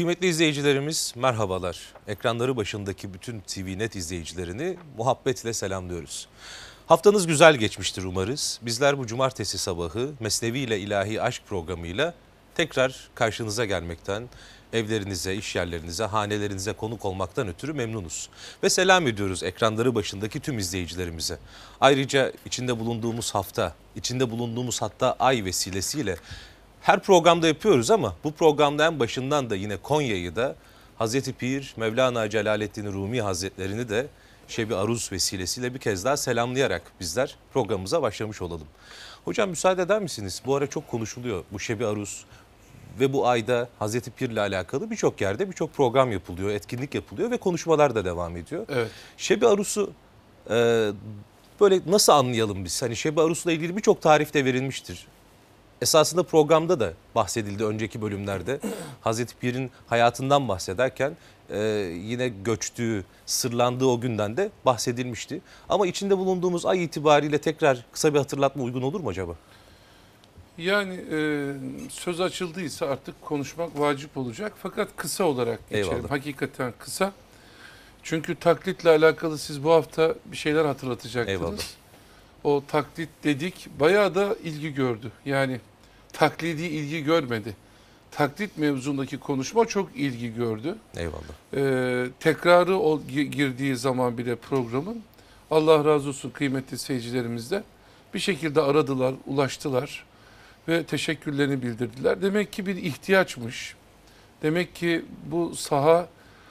Kıymetli izleyicilerimiz merhabalar. Ekranları başındaki bütün TVNet izleyicilerini muhabbetle selamlıyoruz. Haftanız güzel geçmiştir umarız. Bizler bu cumartesi sabahı Mesnevi ile İlahi Aşk programıyla tekrar karşınıza gelmekten, evlerinize, iş yerlerinize, hanelerinize konuk olmaktan ötürü memnunuz. Ve selam ediyoruz ekranları başındaki tüm izleyicilerimize. Ayrıca içinde bulunduğumuz hafta, içinde bulunduğumuz hatta ay vesilesiyle her programda yapıyoruz ama bu programda en başından da yine Konya'yı da Hazreti Pir Mevlana Celaleddin Rumi Hazretlerini de Şebi Aruz vesilesiyle bir kez daha selamlayarak bizler programımıza başlamış olalım. Hocam müsaade eder misiniz? Bu ara çok konuşuluyor bu Şebi Aruz ve bu ayda Hazreti Pir'le alakalı birçok yerde birçok program yapılıyor, etkinlik yapılıyor ve konuşmalar da devam ediyor. Evet. Şebi Aruz'u böyle nasıl anlayalım biz? Hani Şebi Aruz'la ilgili birçok tarif de verilmiştir. Esasında programda da bahsedildi önceki bölümlerde. Hazreti Pir'in hayatından bahsederken yine göçtüğü, sırlandığı o günden de bahsedilmişti. Ama içinde bulunduğumuz ay itibariyle tekrar kısa bir hatırlatma uygun olur mu acaba? Yani söz açıldıysa artık konuşmak vacip olacak. Fakat kısa olarak geçelim. Eyvallah. Hakikaten kısa. Çünkü taklitle alakalı siz bu hafta bir şeyler hatırlatacaktınız. Eyvallah. O taklit dedik bayağı da ilgi gördü. Yani taklidi ilgi görmedi. Taklit mevzundaki konuşma çok ilgi gördü. Eyvallah. Tekrarı girdiği zaman bile programın, Allah razı olsun kıymetli seyircilerimizde, bir şekilde aradılar, ulaştılar ve teşekkürlerini bildirdiler. Demek ki bir ihtiyaçmış. Demek ki bu saha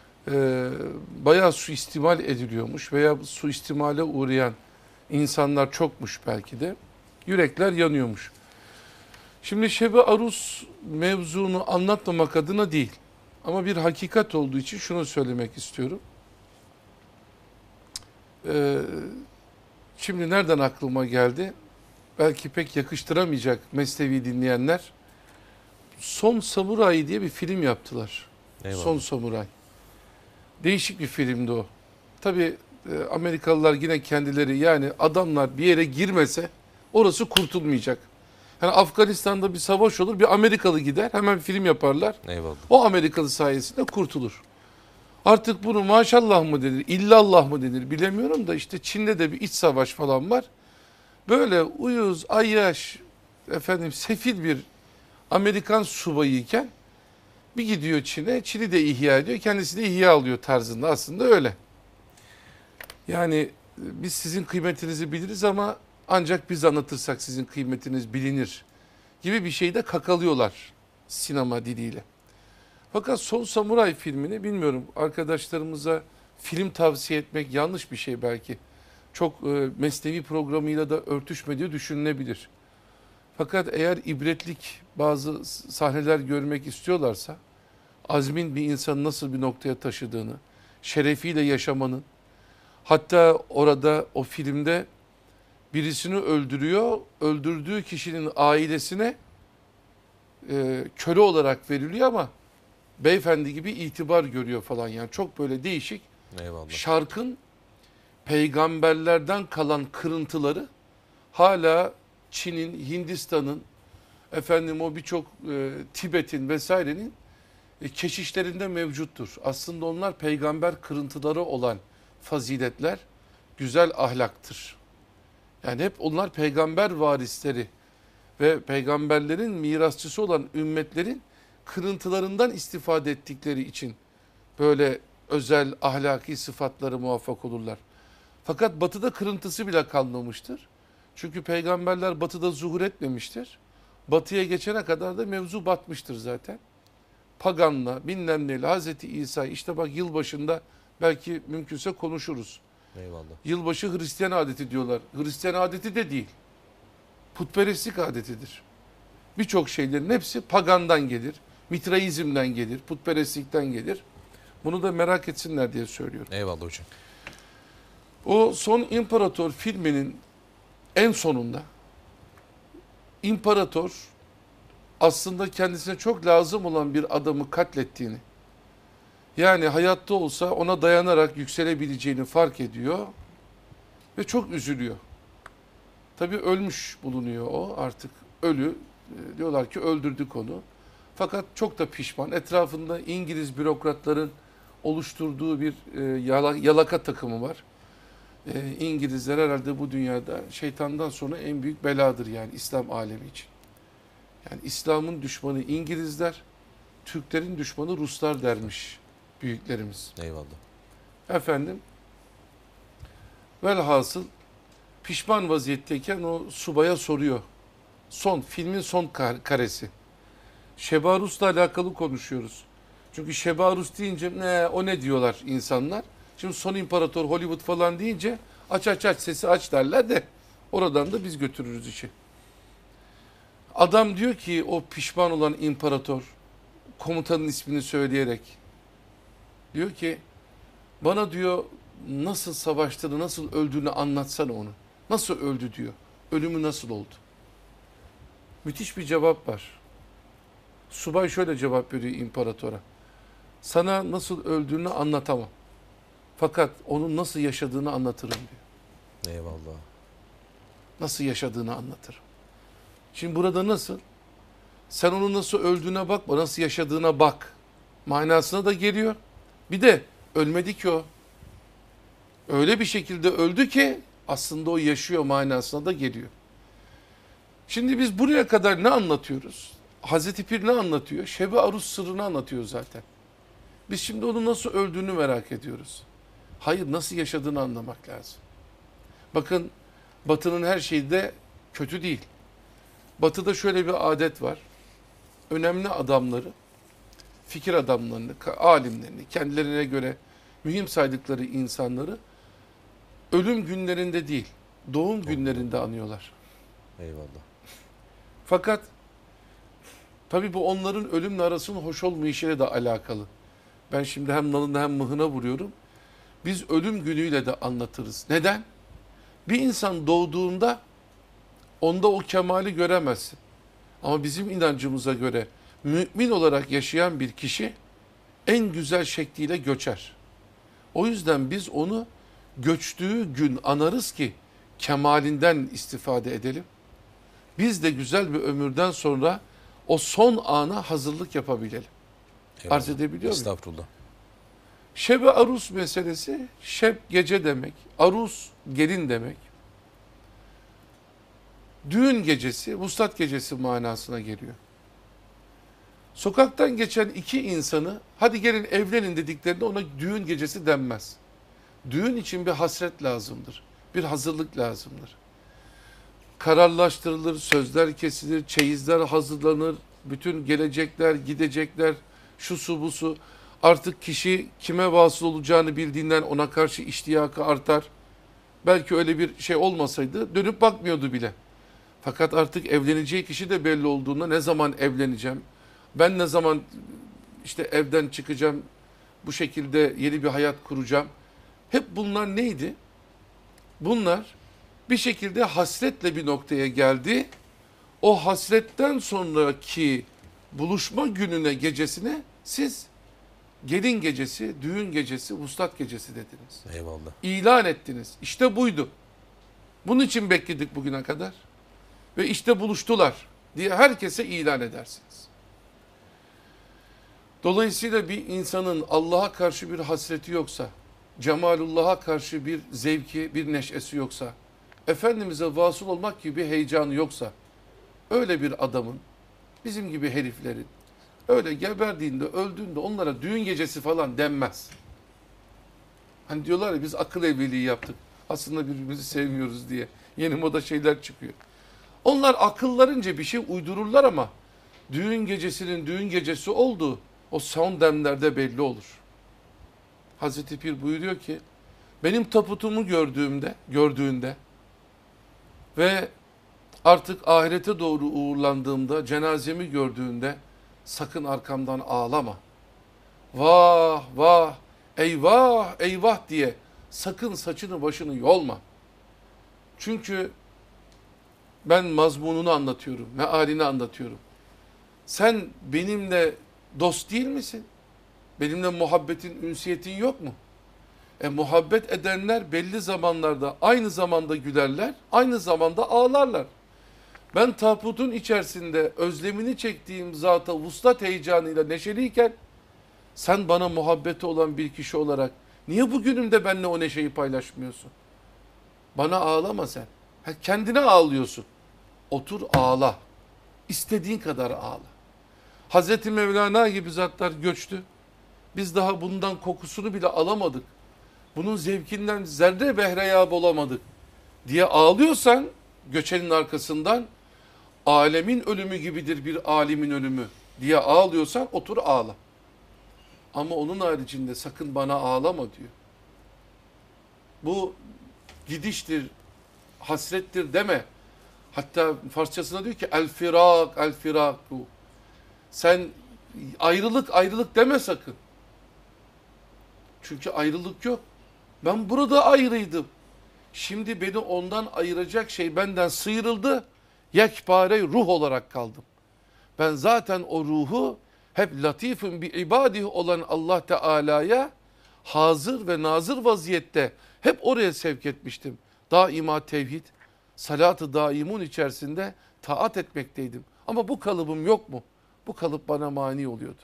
bayağı suistimal ediliyormuş veya suistimale uğrayan insanlar çokmuş belki de. Yürekler yanıyormuş. Şimdi Şebi Aruz mevzunu anlatmamak adına değil. Ama bir hakikat olduğu için şunu söylemek istiyorum. Şimdi nereden aklıma geldi? Belki pek yakıştıramayacak Mesnevi dinleyenler. Son Samuray diye bir film yaptılar. Eyvallah. Son Samuray. Değişik bir filmdi o. Tabii Amerikalılar yine kendileri, yani adamlar bir yere girmese orası kurtulmayacak. Yani Afganistan'da bir savaş olur, bir Amerikalı gider, hemen film yaparlar. Eyvallah. O Amerikalı sayesinde kurtulur. Artık bunu maşallah mı denir, illallah mı denir bilemiyorum da işte Çin'de de bir iç savaş falan var. Böyle uyuz, ayyaş, sefil bir Amerikan subayıyken bir gidiyor Çin'e, Çin'i de ihya ediyor, kendisi de ihya alıyor tarzında, aslında öyle. Yani biz sizin kıymetinizi biliriz ama ancak biz anlatırsak sizin kıymetiniz bilinir gibi bir şeyde kakalıyorlar sinema diliyle. Fakat Son Samuray filmini bilmiyorum, arkadaşlarımıza film tavsiye etmek yanlış bir şey belki. Çok mesnevi programıyla da örtüşmediği düşünülebilir. Fakat eğer ibretlik bazı sahneler görmek istiyorlarsa, azmin bir insanı nasıl bir noktaya taşıdığını, şerefiyle yaşamanın, hatta orada o filmde birisini öldürüyor, öldürdüğü kişinin ailesine köle olarak veriliyor ama beyefendi gibi itibar görüyor falan, yani çok böyle değişik. Eyvallah. Şarkın peygamberlerden kalan kırıntıları hala Çin'in, Hindistan'ın, o birçok Tibet'in vesairenin keşişlerinde mevcuttur. Aslında onlar peygamber kırıntıları olan faziletler, güzel ahlaktır. Yani hep onlar peygamber varisleri ve peygamberlerin mirasçısı olan ümmetlerin kırıntılarından istifade ettikleri için böyle özel ahlaki sıfatları muvaffak olurlar. Fakat batıda kırıntısı bile kalmamıştır. Çünkü peygamberler batıda zuhur etmemiştir. Batıya geçene kadar da mevzu batmıştır zaten. Paganla, bilmem neyle, Hazreti İsa, işte bak yılbaşında belki mümkünse konuşuruz. Eyvallah. Yılbaşı Hristiyan adeti diyorlar. Hristiyan adeti de değil. Putperestlik adetidir. Birçok şeylerin hepsi pagandan gelir. Mitraizmden gelir, putperestlikten gelir. Bunu da merak etsinler diye söylüyorum. Eyvallah hocam. O Son İmparator filminin en sonunda imparator aslında kendisine çok lazım olan bir adamı katlettiğini, yani hayatta olsa ona dayanarak yükselebileceğini fark ediyor ve çok üzülüyor. Tabii ölmüş bulunuyor o, artık ölü. Diyorlar ki öldürdük onu. Fakat çok da pişman. Etrafında İngiliz bürokratların oluşturduğu bir yalaka takımı var. İngilizler herhalde bu dünyada şeytandan sonra en büyük beladır yani İslam alemi için. Yani İslam'ın düşmanı İngilizler, Türklerin düşmanı Ruslar dermiş büyüklerimiz. Eyvallah. Efendim, velhasıl pişman vaziyetteyken o subaya soruyor. Filmin son karesi. Şebarus'la alakalı konuşuyoruz. Çünkü Şebarus deyince o ne diyorlar insanlar. Şimdi son imparator Hollywood falan deyince aç sesi aç derler de oradan da biz götürürüz işi. Adam diyor ki o pişman olan imparator komutanın ismini söyleyerek diyor ki bana diyor nasıl savaştığını, nasıl öldüğünü anlatsana onu. Nasıl öldü diyor. Ölümü nasıl oldu? Müthiş bir cevap var. Subay şöyle cevap veriyor imparatora. Sana nasıl öldüğünü anlatamam. Fakat onun nasıl yaşadığını anlatırım diyor. Eyvallah. Nasıl yaşadığını anlatırım. Şimdi burada nasıl? Sen onun nasıl öldüğüne bakma, nasıl yaşadığına bak. Manasına da geliyor. Bir de ölmedi ki o. Öyle bir şekilde öldü ki aslında o yaşıyor manasına da geliyor. Şimdi biz buraya kadar ne anlatıyoruz? Hazreti Pir ne anlatıyor? Şebi Arus sırrını anlatıyor zaten. Biz şimdi onun nasıl öldüğünü merak ediyoruz. Hayır, nasıl yaşadığını anlamak lazım. Bakın, Batı'nın her şeyi de kötü değil. Batı'da şöyle bir adet var. Önemli adamları, fikir adamlarını, alimlerini, kendilerine göre mühim saydıkları insanları ölüm günlerinde değil, doğum günlerinde anıyorlar. Eyvallah. Fakat tabii bu onların ölümle arasının hoş olmayışıyla da alakalı. Ben şimdi hem nalına hem mıhına vuruyorum. Biz ölüm günüyle de anlatırız. Neden? Bir insan doğduğunda onda o kemali göremezsin. Ama bizim inancımıza göre mümin olarak yaşayan bir kişi en güzel şekliyle göçer. O yüzden biz onu göçtüğü gün anarız ki kemalinden istifade edelim. Biz de güzel bir ömürden sonra o son ana hazırlık yapabilelim. Eyvallah. Arz edebiliyor muyum? Estağfurullah. Şeb-i Arus meselesi, şeb gece demek, arus gelin demek. Düğün gecesi, vuslat gecesi manasına geliyor. Sokaktan geçen iki insanı hadi gelin evlenin dediklerinde ona düğün gecesi denmez. Düğün için bir hasret lazımdır, bir hazırlık lazımdır. Kararlaştırılır, sözler kesilir, çeyizler hazırlanır, bütün gelecekler, gidecekler, şu su bu su. Artık kişi kime vasıl olacağını bildiğinden ona karşı iştiyakı artar. Belki öyle bir şey olmasaydı dönüp bakmıyordu bile. Fakat artık evleneceği kişi de belli olduğunda ne zaman evleneceğim, ben ne zaman işte evden çıkacağım, bu şekilde yeni bir hayat kuracağım. Hep bunlar neydi? Bunlar bir şekilde hasretle bir noktaya geldi. O hasretten sonraki buluşma gününe, gecesine siz gelin gecesi, düğün gecesi, vuslat gecesi dediniz. Eyvallah. İlan ettiniz. İşte buydu. Bunun için bekledik bugüne kadar. Ve işte buluştular diye herkese ilan edersiniz. Dolayısıyla bir insanın Allah'a karşı bir hasreti yoksa, cemalullah'a karşı bir zevki, bir neşesi yoksa, Efendimiz'e vasıl olmak gibi bir heyecanı yoksa, öyle bir adamın, bizim gibi heriflerin, öyle geberdiğinde, öldüğünde onlara düğün gecesi falan denmez. Hani diyorlar ya biz akıl evliliği yaptık. Aslında birbirimizi sevmiyoruz diye. Yeni moda şeyler çıkıyor. Onlar akıllarınca bir şey uydururlar ama düğün gecesinin düğün gecesi olduğu o son demlerde belli olur. Hazreti Pir buyuruyor ki benim taputumu gördüğünde ve artık ahirete doğru uğurlandığımda cenazemi gördüğünde sakın arkamdan ağlama. Vah vah eyvah eyvah diye sakın saçını başını yolma. Çünkü ben mazmununu anlatıyorum, mealini anlatıyorum. Sen benimle dost değil misin? Benimle muhabbetin, ünsiyetin yok mu? Muhabbet edenler belli zamanlarda aynı zamanda gülerler, aynı zamanda ağlarlar. Ben tabutun içerisinde özlemini çektiğim zata vuslat heyecanıyla neşeliyken sen bana muhabbeti olan bir kişi olarak niye bugünümde benimle o neşeyi paylaşmıyorsun? Bana ağlama sen. Kendine ağlıyorsun. Otur ağla. İstediğin kadar ağla. Hazreti Mevlana gibi zatlar göçtü. Biz daha bundan kokusunu bile alamadık. Bunun zevkinden zerre behreyab olamadık diye ağlıyorsan göçenin arkasından alemin ölümü gibidir bir alimin ölümü diye ağlıyorsan otur ağla. Ama onun haricinde sakın bana ağlama diyor. Bu gidiştir, hasrettir deme. Hatta Farsçasına diyor ki el firak, el firaku. Sen ayrılık deme sakın. Çünkü ayrılık yok. Ben burada ayrıydım. Şimdi beni ondan ayıracak şey benden sıyrıldı. Yekpare ruh olarak kaldım. Ben zaten o ruhu hep latifun bi ibadih olan Allah Teala'ya hazır ve nazır vaziyette hep oraya sevk etmiştim. Daima tevhid, salat-ı daimun içerisinde taat etmekteydim. Ama bu kalıbım yok mu? Bu kalıp bana mani oluyordu.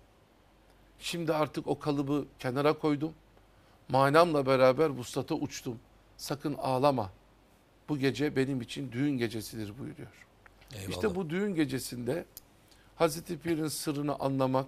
Şimdi artık o kalıbı kenara koydum. Manamla beraber vuslata uçtum. Sakın ağlama. Bu gece benim için düğün gecesidir buyuruyor. Eyvallah. İşte bu düğün gecesinde Hazreti Pir'in sırrını anlamak,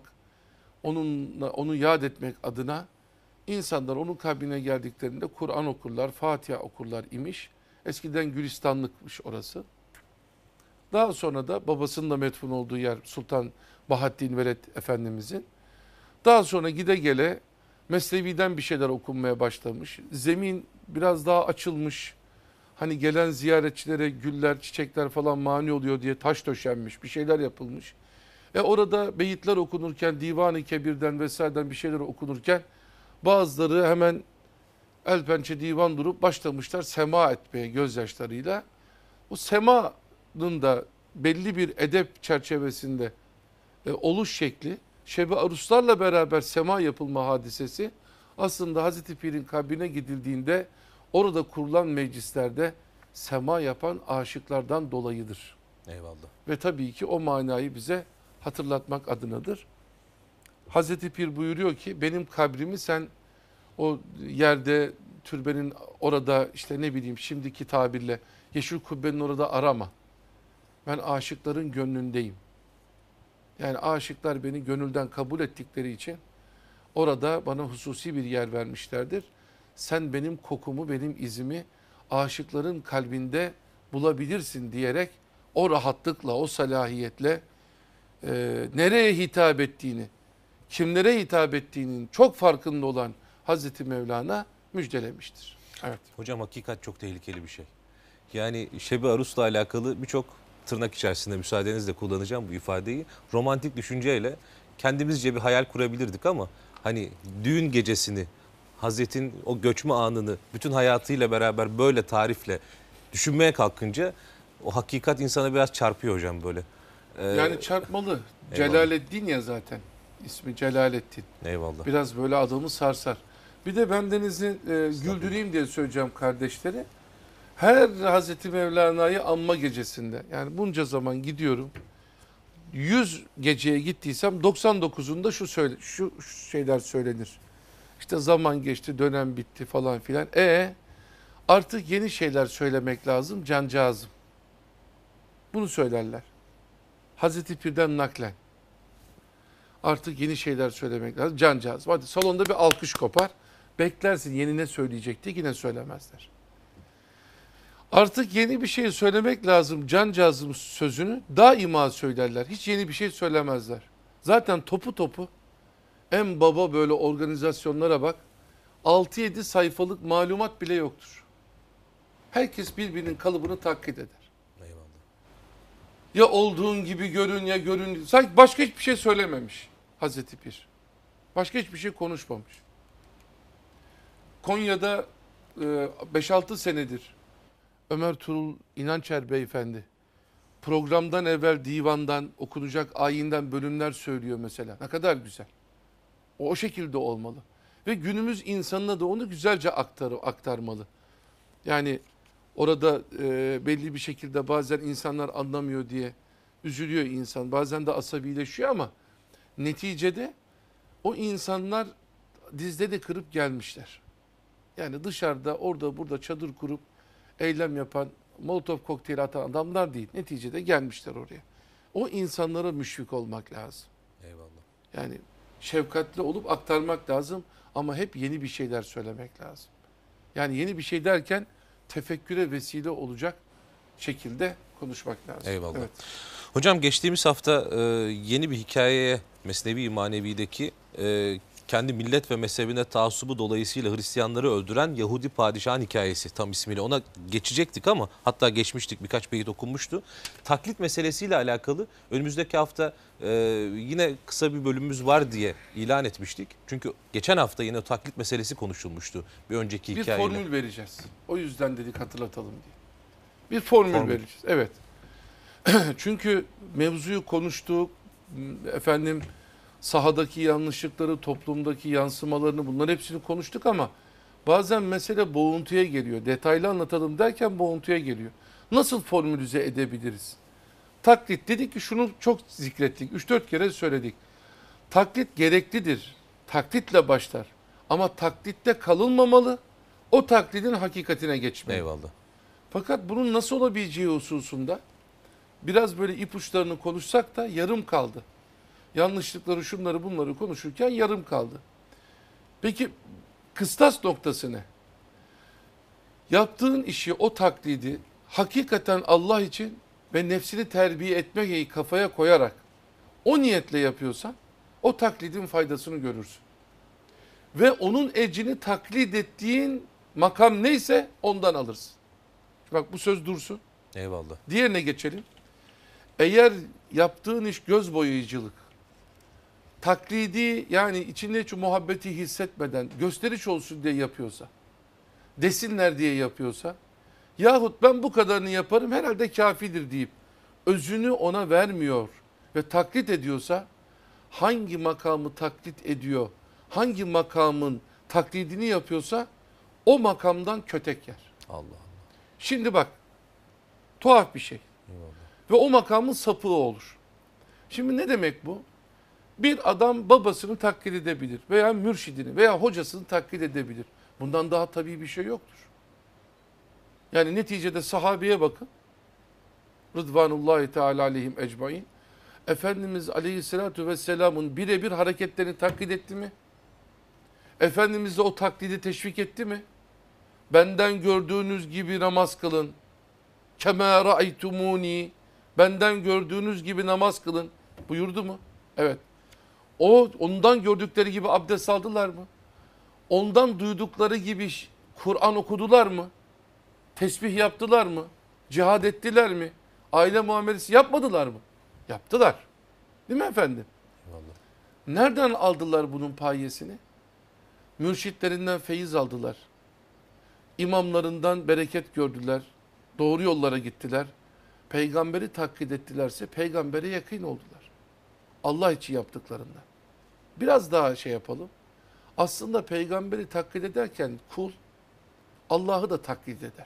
onu yad etmek adına insanlar onun kabrine geldiklerinde Kur'an okurlar, Fatiha okurlar imiş. Eskiden Gülistanlıkmış orası. Daha sonra da babasının da metfun olduğu yer Sultan Bahattin Veled Efendimizin. Daha sonra gide gele Mesnevi'den bir şeyler okunmaya başlamış. Zemin biraz daha açılmış. Hani gelen ziyaretçilere güller, çiçekler falan mani oluyor diye taş döşenmiş, bir şeyler yapılmış. Orada beyitler okunurken, Divan-ı Kebir'den vesaireden bir şeyler okunurken bazıları hemen el pençe divan durup başlamışlar sema etmeye gözyaşlarıyla. O semanın da belli bir edep çerçevesinde oluş şekli, Şebi Aruslarla beraber sema yapılma hadisesi aslında Hazreti Pir'in kabrine gidildiğinde orada kurulan meclislerde sema yapan aşıklardan dolayıdır. Eyvallah. Ve tabii ki o manayı bize hatırlatmak adınadır. Hazreti Pir buyuruyor ki benim kabrimi sen o yerde türbenin orada işte ne bileyim şimdiki tabirle Yeşil Kubbe'nin orada arama. Ben aşıkların gönlündeyim. Yani aşıklar beni gönülden kabul ettikleri için orada bana hususi bir yer vermişlerdir. Sen benim kokumu, benim izimi aşıkların kalbinde bulabilirsin diyerek o rahatlıkla, o salahiyetle nereye hitap ettiğini, kimlere hitap ettiğinin çok farkında olan Hazreti Mevlana müjdelemiştir. Evet. Hocam hakikat çok tehlikeli bir şey. Yani Şebi Arus'la alakalı birçok tırnak içerisinde müsaadenizle kullanacağım bu ifadeyi. Romantik düşünceyle kendimizce bir hayal kurabilirdik ama hani düğün gecesini, Hazret'in o göçme anını bütün hayatıyla beraber böyle tarifle düşünmeye kalkınca o hakikat insana biraz çarpıyor hocam böyle. Yani çarpmalı. Celaleddin ya zaten. İsmi Celaleddin. Eyvallah. Biraz böyle adamı sarsar. Bir de bendenizi güldüreyim diye söyleyeceğim kardeşlere. Her Hazreti Mevlana'yı anma gecesinde yani bunca zaman gidiyorum. 100 geceye gittiysem 99'unda şu şeyler söylenir. İşte zaman geçti, dönem bitti falan filan. Artık yeni şeyler söylemek lazım cancağızım. Bunu söylerler. Hazreti Pir'den naklen. Artık yeni şeyler söylemek lazım cancağızım. Hadi salonda bir alkış kopar. Beklersin yeni ne söyleyecekti yine söylemezler. Artık yeni bir şey söylemek lazım cancağızım sözünü daima söylerler. Hiç yeni bir şey söylemezler. Zaten topu en baba böyle organizasyonlara bak 6-7 sayfalık malumat bile yoktur. Herkes birbirinin kalıbını taklit eder. Eyvallah. Ya olduğun gibi görün ya görün. Sanki başka hiçbir şey söylememiş Hazreti Pir. Başka hiçbir şey konuşmamış. Konya'da 5-6 senedir Ömer Tuğrul İnançer beyefendi programdan evvel divandan okunacak ayinden bölümler söylüyor mesela. Ne kadar güzel. O şekilde olmalı. Ve günümüz insanına da onu güzelce aktarmalı. Yani Orada belli bir şekilde bazen insanlar anlamıyor diye üzülüyor insan. Bazen de asabileşiyor ama neticede o insanlar dizleri kırıp gelmişler. Yani dışarıda orada burada çadır kurup eylem yapan, Molotov kokteyli atan adamlar değil. Neticede gelmişler oraya. O insanlara müşfik olmak lazım. Eyvallah. Yani şefkatli olup aktarmak lazım ama hep yeni bir şeyler söylemek lazım. Yani yeni bir şey derken tefekküre vesile olacak şekilde konuşmak lazım. Eyvallah. Evet. Hocam geçtiğimiz hafta yeni bir hikayeye Mesnevi Manevi'deki kendi millet ve mezhebine taassubu dolayısıyla Hristiyanları öldüren Yahudi padişahın hikayesi, tam ismiyle ona geçecektik ama hatta geçmiştik, birkaç beyit okunmuştu. Taklit meselesiyle alakalı önümüzdeki hafta yine kısa bir bölümümüz var diye ilan etmiştik. Çünkü geçen hafta yine taklit meselesi konuşulmuştu bir önceki Bir hikayeyle. formül vereceğiz. O yüzden dedik hatırlatalım diye. Bir formül vereceğiz. Evet. Çünkü mevzuyu konuştuk. Efendim sahadaki yanlışlıkları, toplumdaki yansımalarını, bunların hepsini konuştuk ama bazen mesele boğuntuya geliyor. Detaylı anlatalım derken boğuntuya geliyor. Nasıl formülize edebiliriz? Taklit dedik ki şunu çok zikrettik. 3-4 kere söyledik. Taklit gereklidir. Taklitle başlar. Ama taklitte kalınmamalı. O taklidin hakikatine geçmeli. Eyvallah. Fakat bunun nasıl olabileceği hususunda biraz böyle ipuçlarını konuşsak da yarım kaldı. Yanlışlıkları, şunları bunları konuşurken yarım kaldı. Peki kıstas noktası ne? Yaptığın işi, o taklidi hakikaten Allah için ve nefsini terbiye etmeyi kafaya koyarak o niyetle yapıyorsan o taklidin faydasını görürsün. Ve onun ecrini taklit ettiğin makam neyse ondan alırsın. Bak bu söz dursun. Eyvallah. Diğerine geçelim. Eğer yaptığın iş göz boyayıcılık, taklidi yani içinde hiç muhabbeti hissetmeden gösteriş olsun diye yapıyorsa, desinler diye yapıyorsa, yahut ben bu kadarını yaparım herhalde kafidir deyip özünü ona vermiyor ve taklit ediyorsa, hangi makamı taklit ediyor, hangi makamın taklidini yapıyorsa o makamdan kötek yer. Allah Allah. Şimdi bak, tuhaf bir şey. Eyvallah. Ve o makamın sapığı olur. Şimdi ne demek bu? Bir adam babasını taklit edebilir veya mürşidini veya hocasını taklit edebilir. Bundan daha tabii bir şey yoktur. Yani neticede sahabeye bakın. Rıdvanullahi Teala aleyhim ecmain. Efendimiz Aleyhisselatü Vesselam'ın birebir hareketlerini taklit etti mi? Efendimiz de o taklidi teşvik etti mi? Benden gördüğünüz gibi namaz kılın. Kemâ ra'aytumûni. Benden gördüğünüz gibi namaz kılın. Buyurdu mu? Evet. Ondan gördükleri gibi abdest aldılar mı? Ondan duydukları gibi Kur'an okudular mı? Tesbih yaptılar mı? Cihad ettiler mi? Aile muamelesi yapmadılar mı? Yaptılar. Değil mi efendim? Eyvallah. Nereden aldılar bunun payesini? Mürşitlerinden feyiz aldılar. İmamlarından bereket gördüler. Doğru yollara gittiler. Peygamberi taklit ettilerse peygambere yakın oldular. Allah için yaptıklarından. Biraz daha şey yapalım. Aslında peygamberi taklit ederken kul Allah'ı da taklit eder.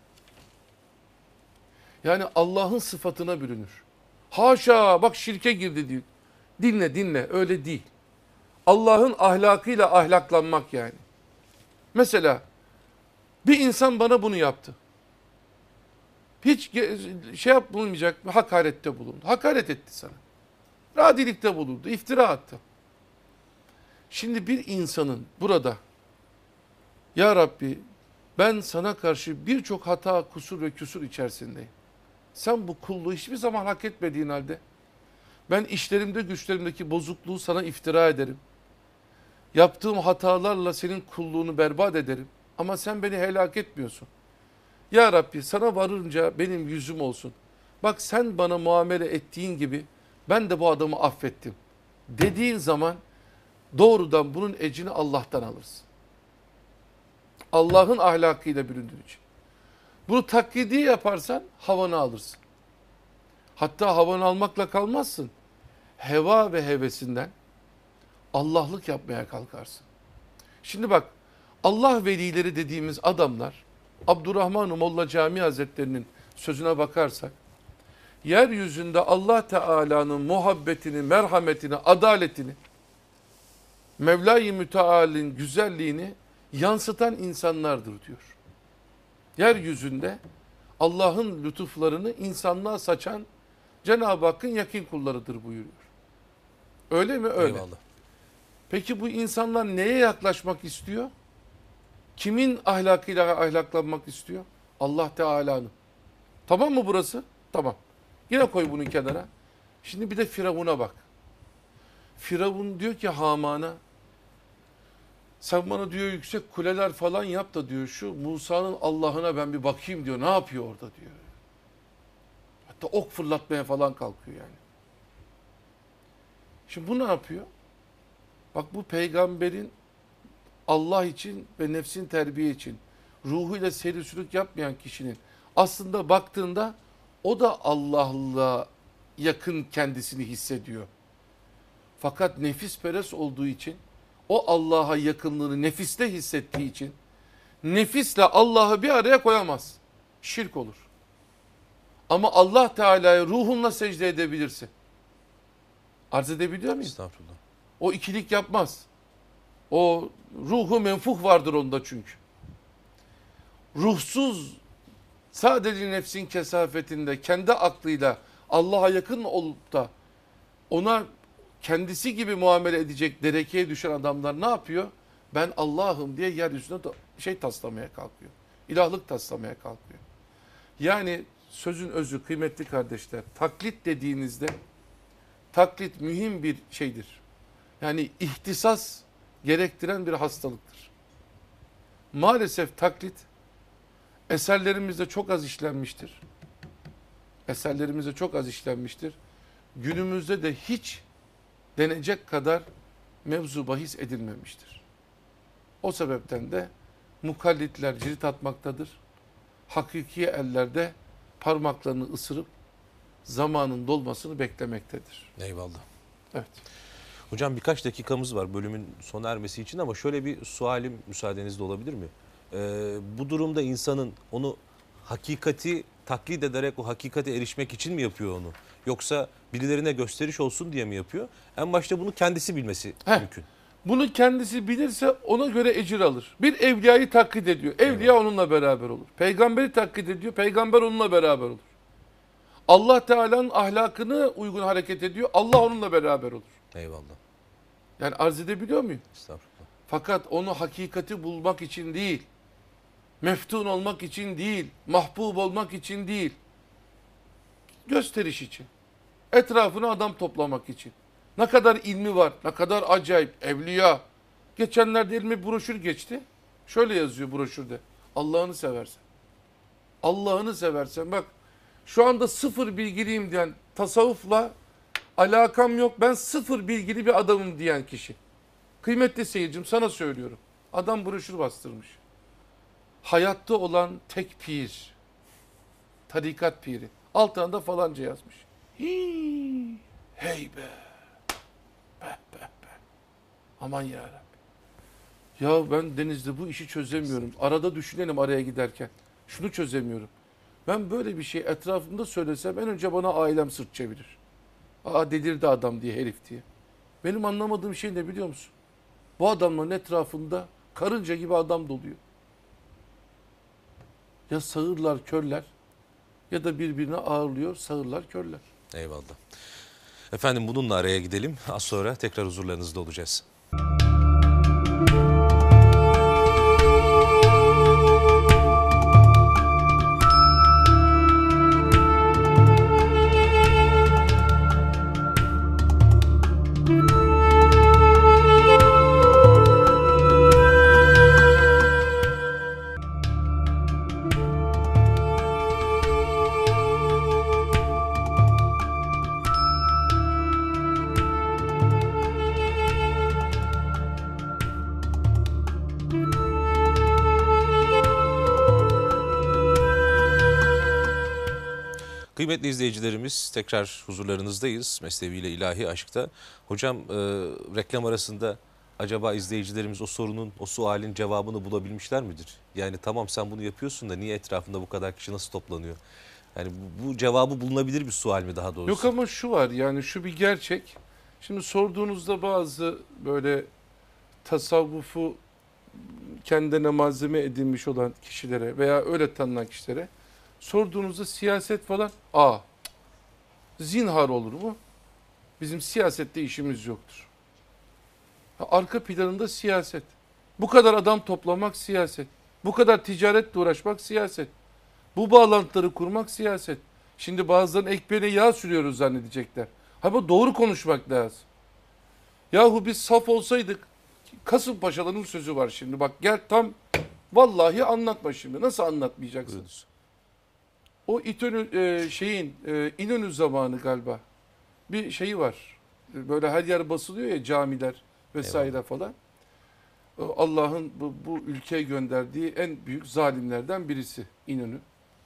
Yani Allah'ın sıfatına bürünür. Haşa bak şirke girdi diyor. Dinle dinle öyle değil. Allah'ın ahlakıyla ahlaklanmak yani. Mesela bir insan bana bunu yaptı. Hiç şey bulunmayacak bir hakarette bulundu. Hakaret etti sana. Radilikte bulundu, iftira attı. Şimdi bir insanın burada ya Rabbi ben sana karşı birçok hata, kusur ve küsur içerisindeyim. Sen bu kulluğu hiçbir zaman hak etmediğin halde ben işlerimde güçlerimdeki bozukluğu sana iftira ederim. Yaptığım hatalarla senin kulluğunu berbat ederim. Ama sen beni helak etmiyorsun. Ya Rabbi sana varınca benim yüzüm olsun. Bak sen bana muamele ettiğin gibi ben de bu adamı affettim. Dediğin zaman doğrudan bunun ecrini Allah'tan alırsın. Allah'ın ahlakıyla büründüğün için. Bunu taklidi yaparsan havanı alırsın. Hatta havanı almakla kalmazsın. Heva ve hevesinden Allah'lık yapmaya kalkarsın. Şimdi bak Allah velileri dediğimiz adamlar Abdurrahman Molla Camii Hazretleri'nin sözüne bakarsak, yeryüzünde Allah Teala'nın muhabbetini, merhametini, adaletini, Mevla-i Müteal'in güzelliğini yansıtan insanlardır diyor. Yeryüzünde Allah'ın lütuflarını insanlığa saçan Cenab-ı Hakk'ın yakın kullarıdır buyuruyor. Öyle mi? Öyle. Eyvallah. Peki bu insanlar neye yaklaşmak istiyor? Kimin ahlakıyla ahlaklanmak istiyor? Allah Teala'nın. Tamam mı burası? Tamam. Yine koy bunu kenara. Şimdi bir de Firavun'a bak. Firavun diyor ki Haman'a, sen bana diyor yüksek kuleler falan yap da diyor şu Musa'nın Allah'ına ben bir bakayım diyor. Ne yapıyor orada diyor. Hatta ok fırlatmaya falan kalkıyor yani. Şimdi bu ne yapıyor? Bak bu peygamberin Allah için ve nefsin terbiye için ruhuyla seyir sülük yapmayan kişinin aslında baktığında o da Allah'la yakın kendisini hissediyor. Fakat nefisperest olduğu için o Allah'a yakınlığını nefiste hissettiği için nefisle Allah'ı bir araya koyamaz. Şirk olur. Ama Allah Teala'ya ruhunla secde edebilirsin. Arz edebiliyor muyum? Estağfurullah. O ikilik yapmaz. O ruhu menfuh vardır onda çünkü. Ruhsuz sadece nefsin kesafetinde kendi aklıyla Allah'a yakın olup da ona kendisi gibi muamele edecek derekeye düşen adamlar ne yapıyor? Ben Allah'ım diye yeryüzüne taslamaya kalkıyor. İlahlık taslamaya kalkıyor. Yani sözün özü kıymetli kardeşler, taklit dediğinizde taklit mühim bir şeydir. Yani ihtisas gerektiren bir hastalıktır. Maalesef taklit eserlerimizde çok az işlenmiştir. Eserlerimizde çok az işlenmiştir. Günümüzde de hiç denecek kadar mevzu bahis edilmemiştir. O sebepten de mukallitler cirit atmaktadır. Hakiki ellerde parmaklarını ısırıp zamanın dolmasını beklemektedir. Eyvallah. Evet. Hocam birkaç dakikamız var bölümün sona ermesi için ama şöyle bir sualim müsaadenizle olabilir mi? Bu durumda insanın onu hakikati taklit ederek o hakikate erişmek için mi yapıyor onu? Yoksa birilerine gösteriş olsun diye mi yapıyor? En başta bunu kendisi bilmesi mümkün. Bunu kendisi bilirse ona göre ecir alır. Bir evliyayı taklit ediyor. Evliya onunla beraber olur. Peygamberi taklit ediyor. Peygamber onunla beraber olur. Allah Teala'nın ahlakını uygun hareket ediyor. Allah onunla beraber olur. Eyvallah. Yani arz edebiliyor muyum? Estağfurullah. Fakat onu hakikati bulmak için değil, meftun olmak için değil, mahbub olmak için değil, gösteriş için, etrafına adam toplamak için. Ne kadar ilmi var, ne kadar acayip, evliya. Geçenlerde elime broşür geçti. Şöyle yazıyor broşürde. Allah'ını seversen. Allah'ını seversen. Bak şu anda sıfır bilgiliyim diyen, tasavvufla alakam yok, ben sıfır bilgili bir adamım diyen kişi. Kıymetli seyircim sana söylüyorum. Adam broşür bastırmış. Hayatta olan tek pir. Tarikat piri. Altına da falanca yazmış. Hii, hey be. Be be be. Aman yarabbim. Ya ben Deniz'de bu işi çözemiyorum. Arada düşünelim araya giderken. Şunu çözemiyorum. Ben böyle bir şey etrafımda söylesem en önce bana ailem sırt çevirir. Aa delirdi adam diye, herif diye. Benim anlamadığım şey ne biliyor musun? Bu adamların etrafında karınca gibi adam doluyor. Ya sağırlar, körler ya da birbirine ağırlıyor sağırlar, körler. Eyvallah. Efendim bununla araya gidelim. Az sonra tekrar huzurlarınızda olacağız. Kıymetli izleyicilerimiz tekrar huzurlarınızdayız. Mesnevi ile İlahi Aşk'ta. Hocam reklam arasında acaba izleyicilerimiz o sorunun, o sualin cevabını bulabilmişler midir? Yani tamam sen bunu yapıyorsun da niye etrafında bu kadar kişi nasıl toplanıyor? Yani bu cevabı bulunabilir bir sual mi daha doğrusu? Yok ama şu var, yani şu bir gerçek. Şimdi sorduğunuzda bazı böyle tasavvufu kendine malzeme edinmiş olan kişilere veya öyle tanınan kişilere sorduğunuzda siyaset falan, zinhar olur mu? Bizim siyasette işimiz yoktur. Arka planında siyaset. Bu kadar adam toplamak siyaset. Bu kadar ticaretle uğraşmak siyaset. Bu bağlantıları kurmak siyaset. Şimdi bazılarının ekmeğine yağ sürüyoruz zannedecekler. Ama doğru konuşmak lazım. Yahu biz saf olsaydık, Kasımpaşaların sözü var şimdi. Bak gel tam vallahi anlatma şimdi. Nasıl anlatmayacaksın? Buyurunuz. O İnönü zamanı galiba. Bir şeyi var. Böyle her yer basılıyor ya, camiler vesaire Eyvallah. falan. Allah'ın bu ülkeye gönderdiği en büyük zalimlerden birisi İnönü.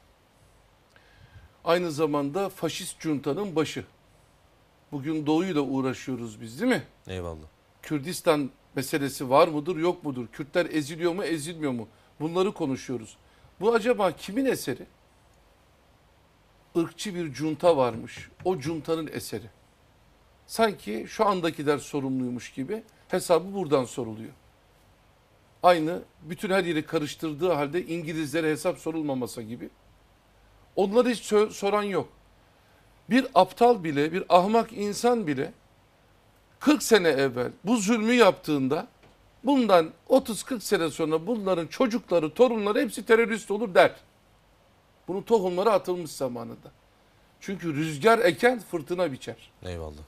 Aynı zamanda faşist cuntanın başı. Bugün doğuyla uğraşıyoruz biz, değil mi? Eyvallah. Kürdistan meselesi var mıdır yok mudur? Kürtler eziliyor mu ezilmiyor mu? Bunları konuşuyoruz. Bu acaba kimin eseri? Irkçı bir cunta varmış. O cuntanın eseri. Sanki şu andakiler sorumluymuş gibi hesabı buradan soruluyor. Aynı bütün her yeri karıştırdığı halde İngilizlere hesap sorulmaması gibi. Onları hiç soran yok. Bir aptal bile, bir ahmak insan bile 40 sene evvel bu zulmü yaptığında bundan 30-40 sene sonra bunların çocukları, torunları hepsi terörist olur der. Bunun tohumları atılmış zamanında. Çünkü rüzgar eken fırtına biçer. Eyvallah.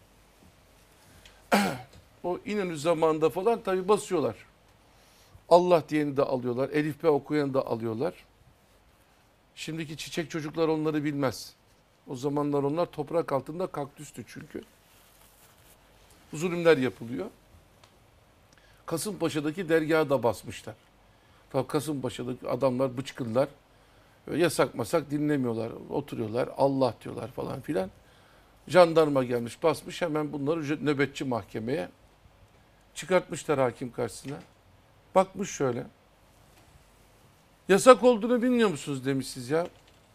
O İnönü zamanında falan tabi basıyorlar. Allah diyeni de alıyorlar. Elif B okuyanı da alıyorlar. Şimdiki çiçek çocuklar onları bilmez. O zamanlar onlar toprak altında kaktüstü çünkü. Zulümler yapılıyor. Kasımpaşa'daki dergahı da basmışlar. Tabii Kasımpaşa'daki adamlar bıçkınlar. Yasak masak dinlemiyorlar. Oturuyorlar. Allah diyorlar falan filan. Jandarma gelmiş basmış, hemen bunları nöbetçi mahkemeye çıkartmışlar hakim karşısına. Bakmış şöyle. Yasak olduğunu bilmiyor musunuz demişsiniz ya.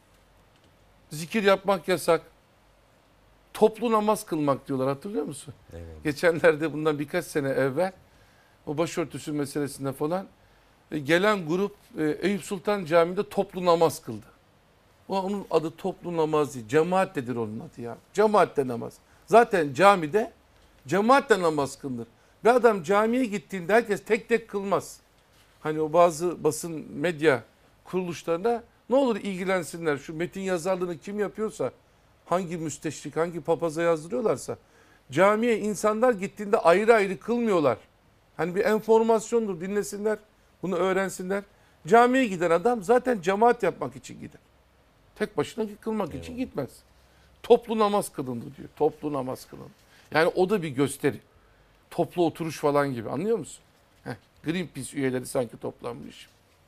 Zikir yapmak yasak. Toplu namaz kılmak diyorlar, hatırlıyor musun? Eyvallah. Geçenlerde bundan birkaç sene evvel o başörtüsü meselesinde falan gelen grup Eyüp Sultan Camii'nde toplu namaz kıldı. Onun adı toplu namaz değil. Cemaattedir onun adı ya. Cemaatle namaz. Zaten camide cemaatle namaz kılınır. Bir adam camiye gittiğinde herkes tek tek kılmaz. Hani o bazı basın medya kuruluşlarına ne olur ilgilensinler. Şu metin yazarlığını kim yapıyorsa, hangi müsteşrik, hangi papaza yazdırıyorlarsa camiye insanlar gittiğinde ayrı ayrı kılmıyorlar. Hani bir enformasyondur, dinlesinler, bunu öğrensinler. Camiye giden adam zaten cemaat yapmak için gider. Tek başına kılmak için gitmez. Toplu namaz kılındı diyor. Toplu namaz kılındı. Yani o da bir gösteri. Toplu oturuş falan gibi, anlıyor musun? Greenpeace üyeleri sanki toplanmış.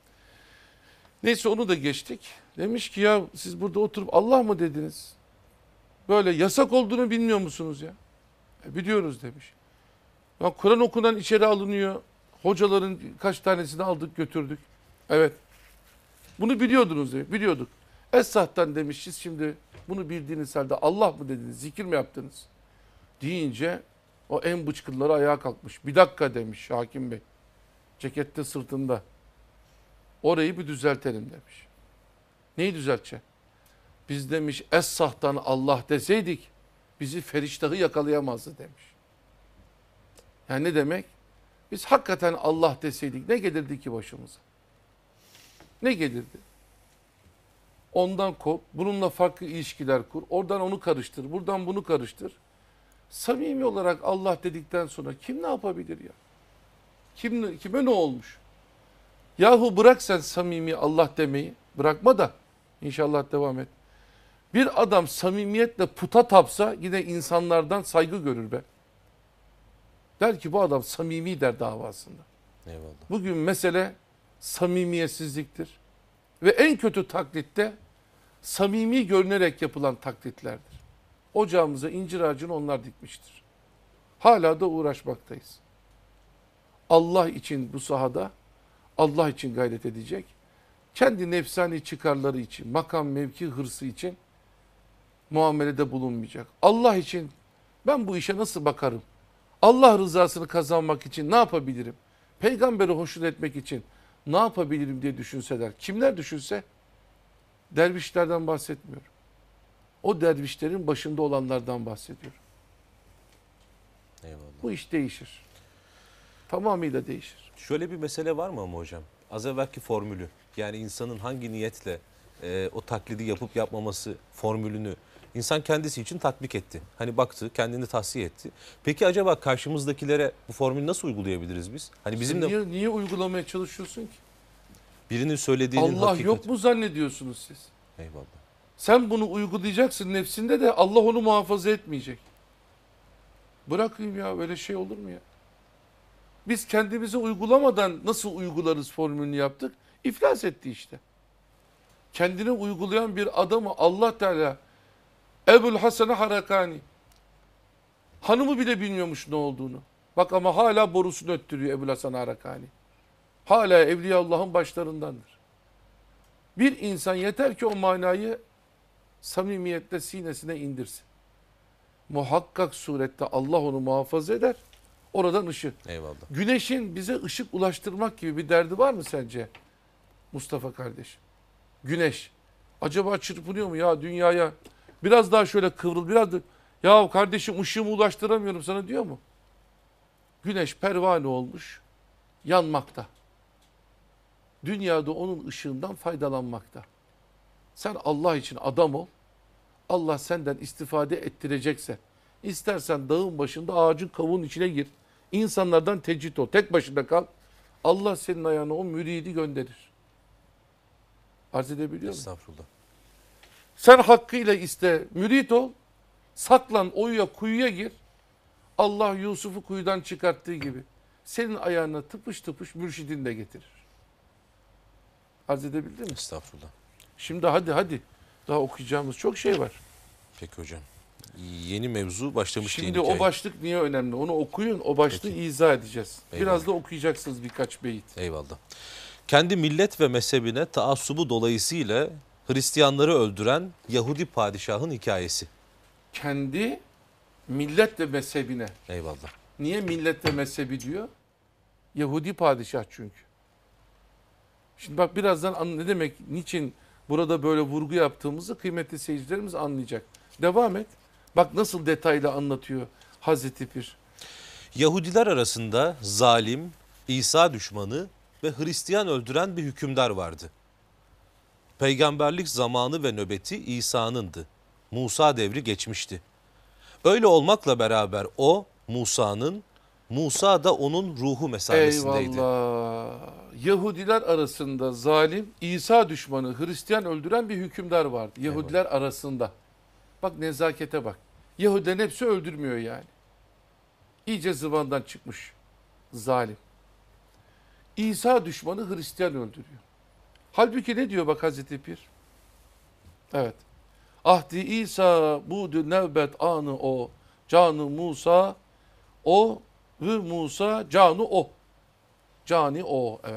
Neyse onu da geçtik. Demiş ki ya siz burada oturup Allah mı dediniz? Böyle yasak olduğunu bilmiyor musunuz ya? Biliyoruz demiş. Ya Kur'an okunan içeri alınıyor. Hocaların kaç tanesini aldık götürdük. Evet. Bunu biliyordunuz demiş. Biliyorduk. Esah'tan demiş siz şimdi bunu bildiğiniz halde Allah mı dediniz? Zikir mi yaptınız? Deyince o en bıçkınları ayağa kalkmış. Bir dakika demiş hakim bey. Cekette sırtında. Orayı bir düzeltelim demiş. Neyi düzeltecek? Biz demiş Es-Sah'tan Allah deseydik bizi feriştahı yakalayamazdı demiş. Yani ne demek? Biz hakikaten Allah deseydik ne gelirdi ki başımıza? Ne gelirdi? Ondan kork, bununla farklı ilişkiler kur, oradan onu karıştır, buradan bunu karıştır. Samimi olarak Allah dedikten sonra kim ne yapabilir ya? Kime ne olmuş? Yahu bırak sen samimi Allah demeyi, bırakma da inşallah devam et. Bir adam samimiyetle puta tapsa yine insanlardan saygı görür be. Der ki bu adam samimi der davasında. Eyvallah. Bugün mesele samimiyetsizliktir. Ve en kötü taklitte samimi görünerek yapılan taklitlerdir. Ocağımıza incir ağacını onlar dikmiştir. Hala da uğraşmaktayız. Allah için bu sahada, Allah için gayret edecek. Kendi nefsani çıkarları için, makam mevki hırsı için muamelede bulunmayacak. Allah için ben bu işe nasıl bakarım? Allah rızasını kazanmak için ne yapabilirim? Peygamberi hoşnut etmek için ne yapabilirim diye düşünseler. Kimler düşünse? Dervişlerden bahsetmiyorum. O dervişlerin başında olanlardan bahsediyorum. Eyvallah. Bu iş değişir. Tamamıyla değişir. Şöyle bir mesele var mı ama hocam? Az evvelki formülü, yani insanın hangi niyetle o taklidi yapıp yapmaması formülünü insan kendisi için tatbik etti. Hani baktı, kendini tahsiye etti. Peki acaba karşımızdakilere bu formülü nasıl uygulayabiliriz biz? Hani bizim de Niye uygulamaya çalışıyorsun ki? birinin söylediğinin Allah hakikati. yok mu zannediyorsunuz siz? Eyvallah. Sen bunu uygulayacaksın nefsinde de Allah onu muhafaza etmeyecek. Bırakayım ya, böyle şey olur mu ya? Biz kendimize uygulamadan nasıl uygularız formülünü yaptık? İflas etti işte. Kendine uygulayan bir adamı Allah Teala Ebul Hasan Harakani hanımı bile bilmiyormuş ne olduğunu. Bak ama hala borusunu öttürüyor Ebul Hasan Harakani. Hala Evliyaullah'ın başlarındandır. Bir insan yeter ki o manayı samimiyetle sinesine indirsin. Muhakkak surette Allah onu muhafaza eder. Oradan ışık. Eyvallah. Güneşin bize ışık ulaştırmak gibi bir derdi var mı sence Mustafa kardeşim? Güneş. Acaba çırpınıyor mu ya dünyaya? Biraz daha şöyle kıvrıl, biraz da ya kardeşim ışığımı ulaştıramıyorum sana diyor mu? Güneş pervane olmuş, yanmakta. Dünyada onun ışığından faydalanmakta. Sen Allah için adam ol. Allah senden istifade ettirecekse, istersen dağın başında ağacın kavuğun içine gir. İnsanlardan tecrit ol. Tek başına kal. Allah senin ayağına o müridi gönderir. Arz edebiliyor muyum? Estağfurullah. Sen hakkıyla iste, mürit ol. Saklan, oyuya, kuyuya gir. Allah Yusuf'u kuyudan çıkarttığı gibi senin ayağına tıpış tıpış mürşidini de getirir. Arz edebildim mi? Estağfurullah. Şimdi hadi. Daha okuyacağımız çok şey var. Peki hocam. Yeni mevzu başlamış. Şimdi o başlık niye önemli? Onu okuyun, o başlığı Peki. izah edeceğiz. Eyvallah. Biraz da okuyacaksınız birkaç beyit. Eyvallah. Kendi millet ve mezhebine taassubu dolayısıyla Hristiyanları öldüren Yahudi padişahın hikayesi. Kendi millet ve mezhebine. Eyvallah. Niye millet ve mezhebi diyor? Yahudi padişah çünkü. Şimdi bak birazdan ne demek, niçin burada böyle vurgu yaptığımızı kıymetli seyircilerimiz anlayacak. Devam et. Bak nasıl detaylı anlatıyor Hazreti Pir. Yahudiler arasında zalim, İsa düşmanı ve Hristiyan öldüren bir hükümdar vardı. Peygamberlik zamanı ve nöbeti İsa'nındı. Musa devri geçmişti. Öyle olmakla beraber o Musa'nın, Musa da onun ruhu mesabesindeydi. Eyvallah. Yahudiler arasında zalim, İsa düşmanı, Hristiyan öldüren bir hükümdar vardı. Yahudiler arasında. Bak nezakete bak. Yahudilerin hepsi öldürmüyor yani. İyice zıvandan çıkmış zalim. İsa düşmanı Hristiyan öldürüyor. Halbuki ne diyor bak Hazreti Pir? Evet. Ahdi İsa budu nevbet anı o. Canı Musa o ve Musa canı o. Cani o, evet.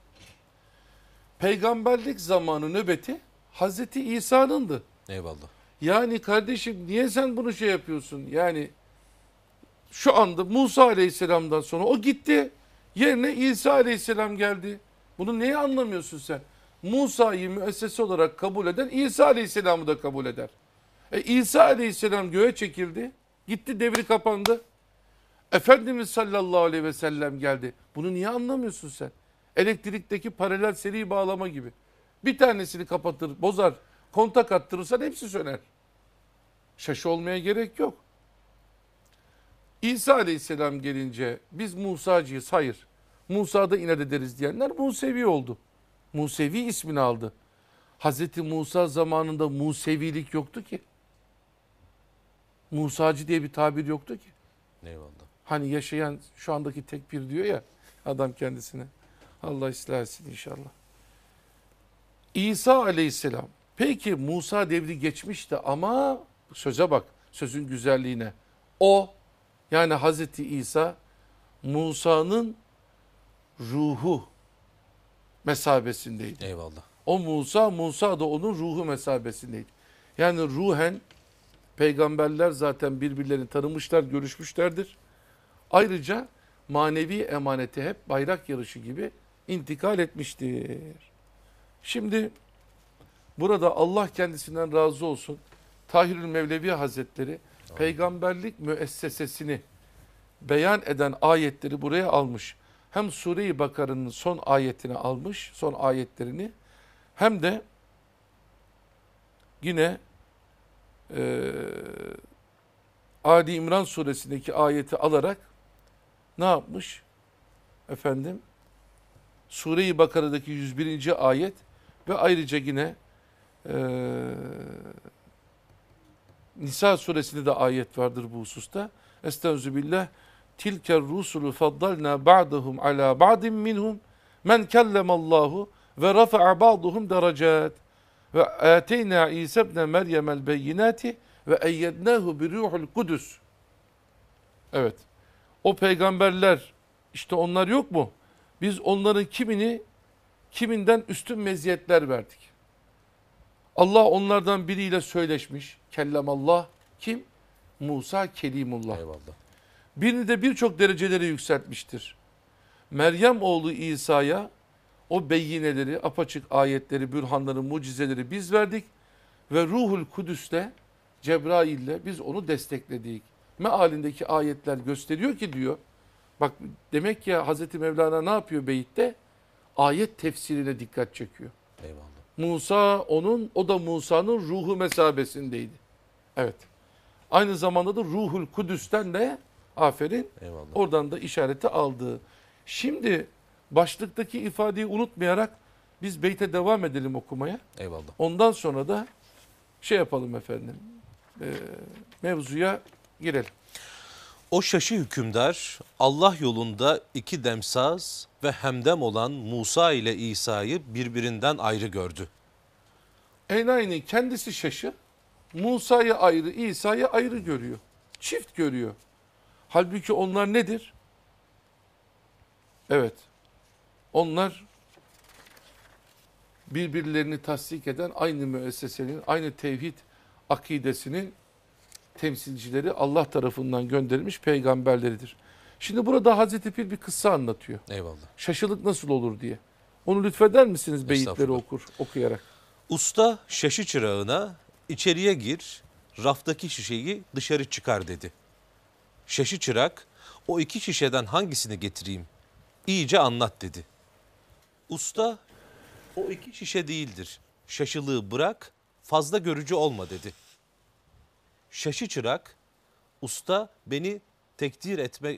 Peygamberlik zamanı nöbeti Hazreti İsa'nındı. Eyvallah. Yani kardeşim niye sen bunu şey yapıyorsun? Yani şu anda Musa Aleyhisselam'dan sonra o gitti. Yerine İsa Aleyhisselam geldi. Bunu neyi anlamıyorsun sen? Musa'yı müessese olarak kabul eden İsa Aleyhisselam'ı da kabul eder. İsa Aleyhisselam göğe çekildi. Gitti, devri kapandı. Efendimiz sallallahu aleyhi ve sellem geldi. Bunu niye anlamıyorsun sen? Elektrikteki paralel seri bağlama gibi. Bir tanesini kapatır, bozar, kontak attırırsan hepsi söner. Şaşı olmaya gerek yok. İsa Aleyhisselam gelince biz Musacıyız. Hayır. Musa'da inat ederiz diyenler Musevi oldu. Musevi ismini aldı. Hazreti Musa zamanında Musevilik yoktu ki. Musacı diye bir tabir yoktu ki. Eyvallah. Hani yaşayan şu andaki tekbir diyor ya adam kendisine. Allah ıslah etsin inşallah. İsa Aleyhisselam. Peki Musa devri geçmişti ama söze bak, sözün güzelliğine. O yani Hazreti İsa Musa'nın ruhu mesabesindeydi. Eyvallah. O Musa, Musa da onun ruhu mesabesindeydi. Yani ruhen peygamberler zaten birbirlerini tanımışlar, görüşmüşlerdir. Ayrıca manevi emaneti hep bayrak yarışı gibi intikal etmiştir. Şimdi burada Allah kendisinden razı olsun. Tahirül Mevlevi Hazretleri peygamberlik müessesesini beyan eden ayetleri buraya almış. Hem Sure-i Bakara'nın son ayetini almış, son ayetlerini, hem de yine Ali İmran suresindeki ayeti alarak ne yapmış? Efendim, Sure-i Bakara'daki 101. ayet ve ayrıca yine Nisa suresinde de ayet vardır bu hususta. Estağfirullah. Tilker rusulu faddalna ba'dahum ala ba'din minhum men kellemallahu ve rafa'a ba'duhum derecat ve ateyna İsa ibn Meryem'el beyinati ve eyyednahu bi ruhul kudüs. Evet. O peygamberler, işte onlar yok mu? Biz onların kiminden üstün meziyetler verdik. Allah onlardan biriyle söyleşmiş. Kellemallah. Kim? Musa Kelimullah. Eyvallah. Birini de birçok dereceleri yükseltmiştir. Meryem oğlu İsa'ya o beyineleri, apaçık ayetleri, bürhanları, mucizeleri biz verdik. Ve Ruhul Kudüs'le, Cebrail'le biz onu destekledik. Mealindeki ayetler gösteriyor ki diyor, bak demek ki Hazreti Mevlana ne yapıyor beyitte? Ayet tefsirine dikkat çekiyor. Eyvallah. Musa o da Musa'nın ruhu mesabesindeydi. Evet. Aynı zamanda da Ruhul Kudüs'ten de aferin. Eyvallah. Oradan da işareti aldı. Şimdi başlıktaki ifadeyi unutmayarak biz beyte devam edelim okumaya. Eyvallah. Ondan sonra da şey yapalım efendim. Mevzuya girelim. O şaşı hükümdar Allah yolunda iki demsaz ve hemdem olan Musa ile İsa'yı birbirinden ayrı gördü. Enayi'nin kendisi şaşı, Musa'yı ayrı, İsa'yı ayrı görüyor. Çift görüyor. Halbuki onlar nedir? Evet. Onlar birbirlerini tasdik eden aynı müessesenin, aynı tevhid akidesinin temsilcileri, Allah tarafından gönderilmiş peygamberleridir. Şimdi burada Hazreti Pir bir kıssa anlatıyor. Eyvallah. Şaşılık nasıl olur diye. Onu lütfeder misiniz beyitleri Estağfurullah. okuyarak? Usta şaşı çırağına içeriye gir, raftaki şişeyi dışarı çıkar dedi. Şaşı çırak o iki şişeden hangisini getireyim? İyice anlat dedi. Usta o iki şişe değildir. Şaşılığı bırak, fazla görücü olma dedi. Şaşı çırak usta beni tekdir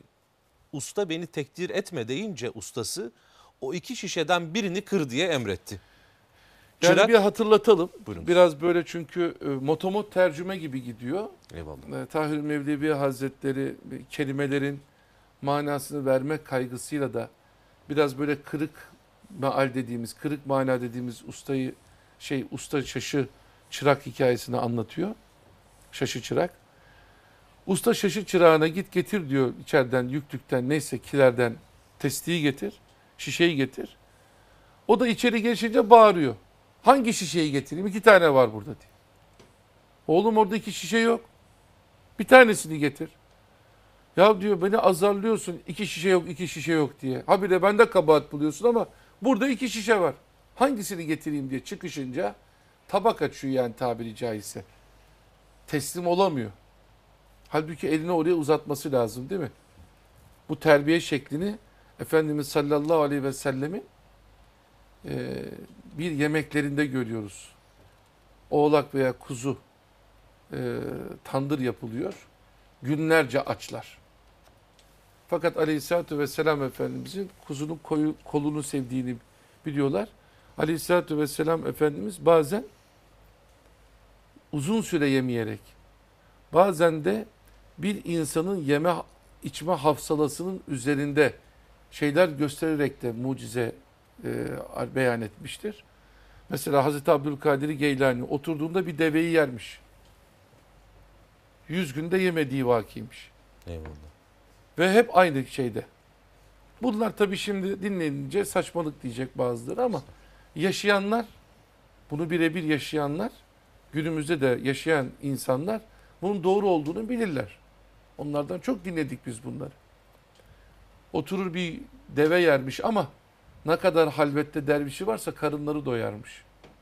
etme deyince ustası o iki şişeden birini kır diye emretti. Yani Çırak, bir hatırlatalım. Buyurun. Biraz böyle çünkü motomot tercüme gibi gidiyor. eyvallah. Tahir Mevlevi Hazretleri kelimelerin manasını vermek kaygısıyla da biraz böyle kırık meal dediğimiz, kırık mana dediğimiz usta şaşı çırak hikayesini anlatıyor. Şaşı çırak. Usta şaşı çırağına git getir diyor, içeriden yüklükten neyse kilerden testiyi getir, şişeyi getir. O da içeri geçince bağırıyor. Hangi şişeyi getireyim? 2 tane var burada diye. Oğlum orada 2 şişe yok. Bir tanesini getir. Ya diyor beni azarlıyorsun 2 şişe yok 2 şişe yok diye. Habire bende kabahat buluyorsun ama burada 2 şişe var. Hangisini getireyim diye çıkışınca tabak açıyor yani tabiri caizse. Teslim olamıyor. Halbuki elini oraya uzatması lazım değil mi? Bu terbiye şeklini Efendimiz sallallahu aleyhi ve sellemin bir yemeklerinde görüyoruz. Oğlak veya kuzu tandır yapılıyor. Günlerce açlar. Fakat aleyhissalatü vesselam Efendimizin kuzunun kolunu sevdiğini biliyorlar. Aleyhissalatü vesselam Efendimiz bazen uzun süre yemeyerek, bazen de bir insanın yeme içme hafsalasının üzerinde şeyler göstererek de mucize beyan etmiştir. Mesela Hazreti Abdülkadir Geylani oturduğunda bir deveyi yermiş. 100 günde yemediği vakiymiş. Eyvallah. Ve hep aynı şeyde. Bunlar tabii şimdi dinlenince saçmalık diyecek bazıları ama yaşayanlar, bunu birebir yaşayanlar, günümüzde de yaşayan insanlar bunun doğru olduğunu bilirler. Onlardan çok dinledik biz bunları. Oturur bir deve yermiş ama ne kadar halvette dervişi varsa karınları doyarmış.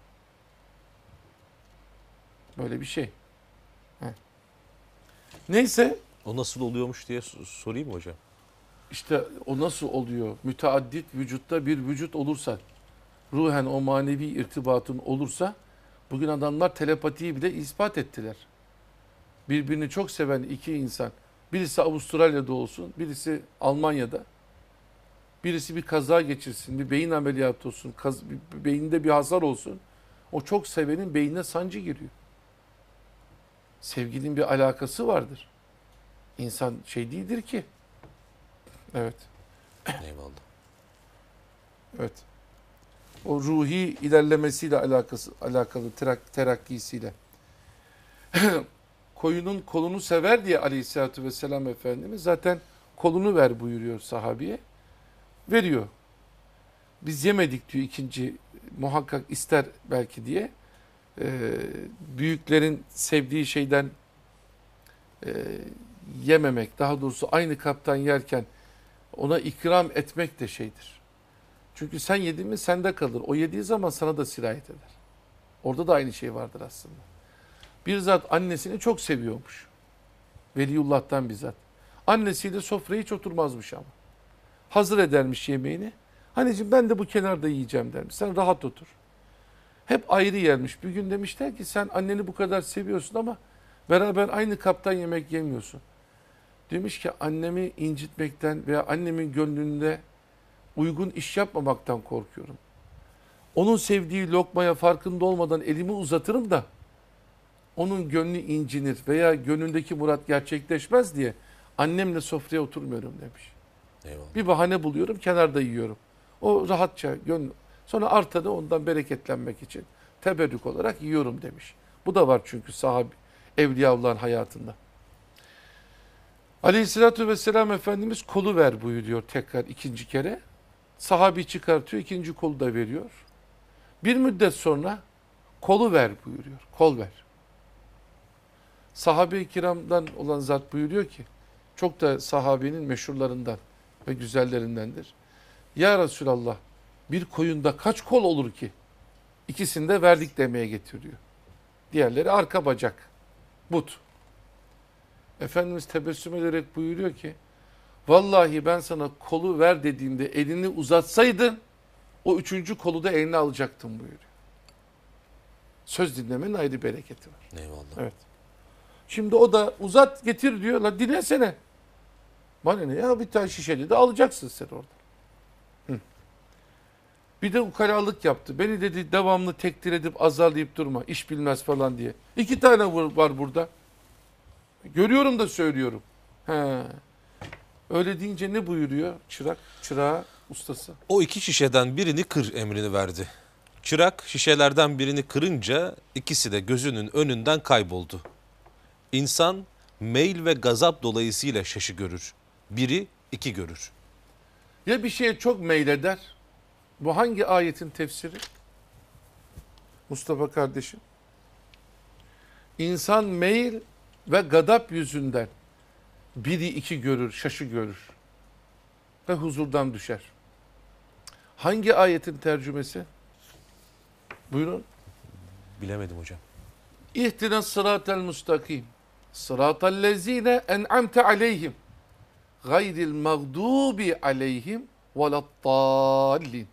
Böyle bir şey. Heh. Neyse O nasıl oluyormuş diye sorayım mı hocam? işte o nasıl oluyor? Müteaddit vücutta bir vücut olursa, ruhen o manevi irtibatın olursa, bugün adamlar telepatiyi bile ispat ettiler. Birbirini çok seven iki insan, birisi Avustralya'da olsun, birisi Almanya'da, birisi bir kaza geçirsin, bir beyin ameliyatı olsun, beyinde bir hasar olsun, o çok sevenin beynine sancı giriyor. Sevginin bir alakası vardır. İnsan şey değildir ki. Evet. Eyvallah. Evet. O ruhi ilerlemesiyle alakalı terakkisiyle. Koyunun kolunu sever diye Aleyhisselatü Vesselam Efendimiz zaten kolunu ver buyuruyor sahabiye. Veriyor. Biz yemedik diyor, ikinci muhakkak ister belki diye. Büyüklerin sevdiği şeyden yememek, daha doğrusu aynı kaptan yerken ona ikram etmek de şeydir. Çünkü sen yedin mi sende kalır. O yediği zaman sana da sirayet eder. Orada da aynı şey vardır aslında. Bir zat annesini çok seviyormuş. Veliyullah'tan bizzat. Annesiyle sofraya hiç oturmazmış ama. Hazır edermiş yemeğini. Anneciğim ben de bu kenarda yiyeceğim dermiş. Sen rahat otur. Hep ayrı yermiş. Bir gün demişler ki sen anneni bu kadar seviyorsun ama beraber aynı kaptan yemek yemiyorsun. Demiş ki annemi incitmekten veya annemin gönlünde uygun iş yapmamaktan korkuyorum. Onun sevdiği lokmaya farkında olmadan elimi uzatırım da onun gönlü incinir veya gönlündeki murat gerçekleşmez diye annemle sofraya oturmuyorum demiş. Eyvallah. Bir bahane buluyorum, kenarda yiyorum. O rahatça gönlü. Sonra artanı ondan bereketlenmek için teberrük olarak yiyorum demiş. Bu da var çünkü sahabe, evliyaullah'ın hayatında. Aleyhissalatü vesselam Efendimiz kolu ver buyuruyor tekrar ikinci kere. Sahabi çıkartıyor, ikinci kolu da veriyor. Bir müddet sonra kolu ver buyuruyor. Kol ver. Sahabe-i kiramdan olan zat buyuruyor ki, çok da sahabenin meşhurlarından ve güzellerindendir. Ya Resulallah, bir koyunda kaç kol olur ki? İkisini de verdik demeye getiriyor. Diğerleri arka bacak, but. Efendimiz tebessüm ederek buyuruyor ki, vallahi ben sana kolu ver dediğimde elini uzatsaydın, o üçüncü kolu da eline alacaktım buyuruyor. Söz dinlemenin ayrı bereketi var. Eyvallah. Evet. Şimdi o da uzat getir diyor. La dinlesene. Bana ne ya, bir tane şişeli de alacaksın sen orada. Hı. Bir de ukalalık yaptı. Beni dedi devamlı tekdir edip azarlayıp durma. İş bilmez falan diye. 2 tane var burada. Görüyorum da söylüyorum. He. Öyle deyince ne buyuruyor çırağa ustası? O 2 şişeden birini kır emrini verdi. Çırak şişelerden birini kırınca ikisi de gözünün önünden kayboldu. İnsan meyl ve gazap dolayısıyla şaşı görür. Biri 2 görür. Ya bir şeye çok meyleder. Bu hangi ayetin tefsiri? Mustafa kardeşim. İnsan meyil ve gadap yüzünden biri 2 görür, şaşı görür. Ve huzurdan düşer. Hangi ayetin tercümesi? Buyurun. Bilemedim hocam. İhdina sıratel mustakim. Sıratel lezine en'amte aleyhim. Gayril mağdubi aleyhim velattallin.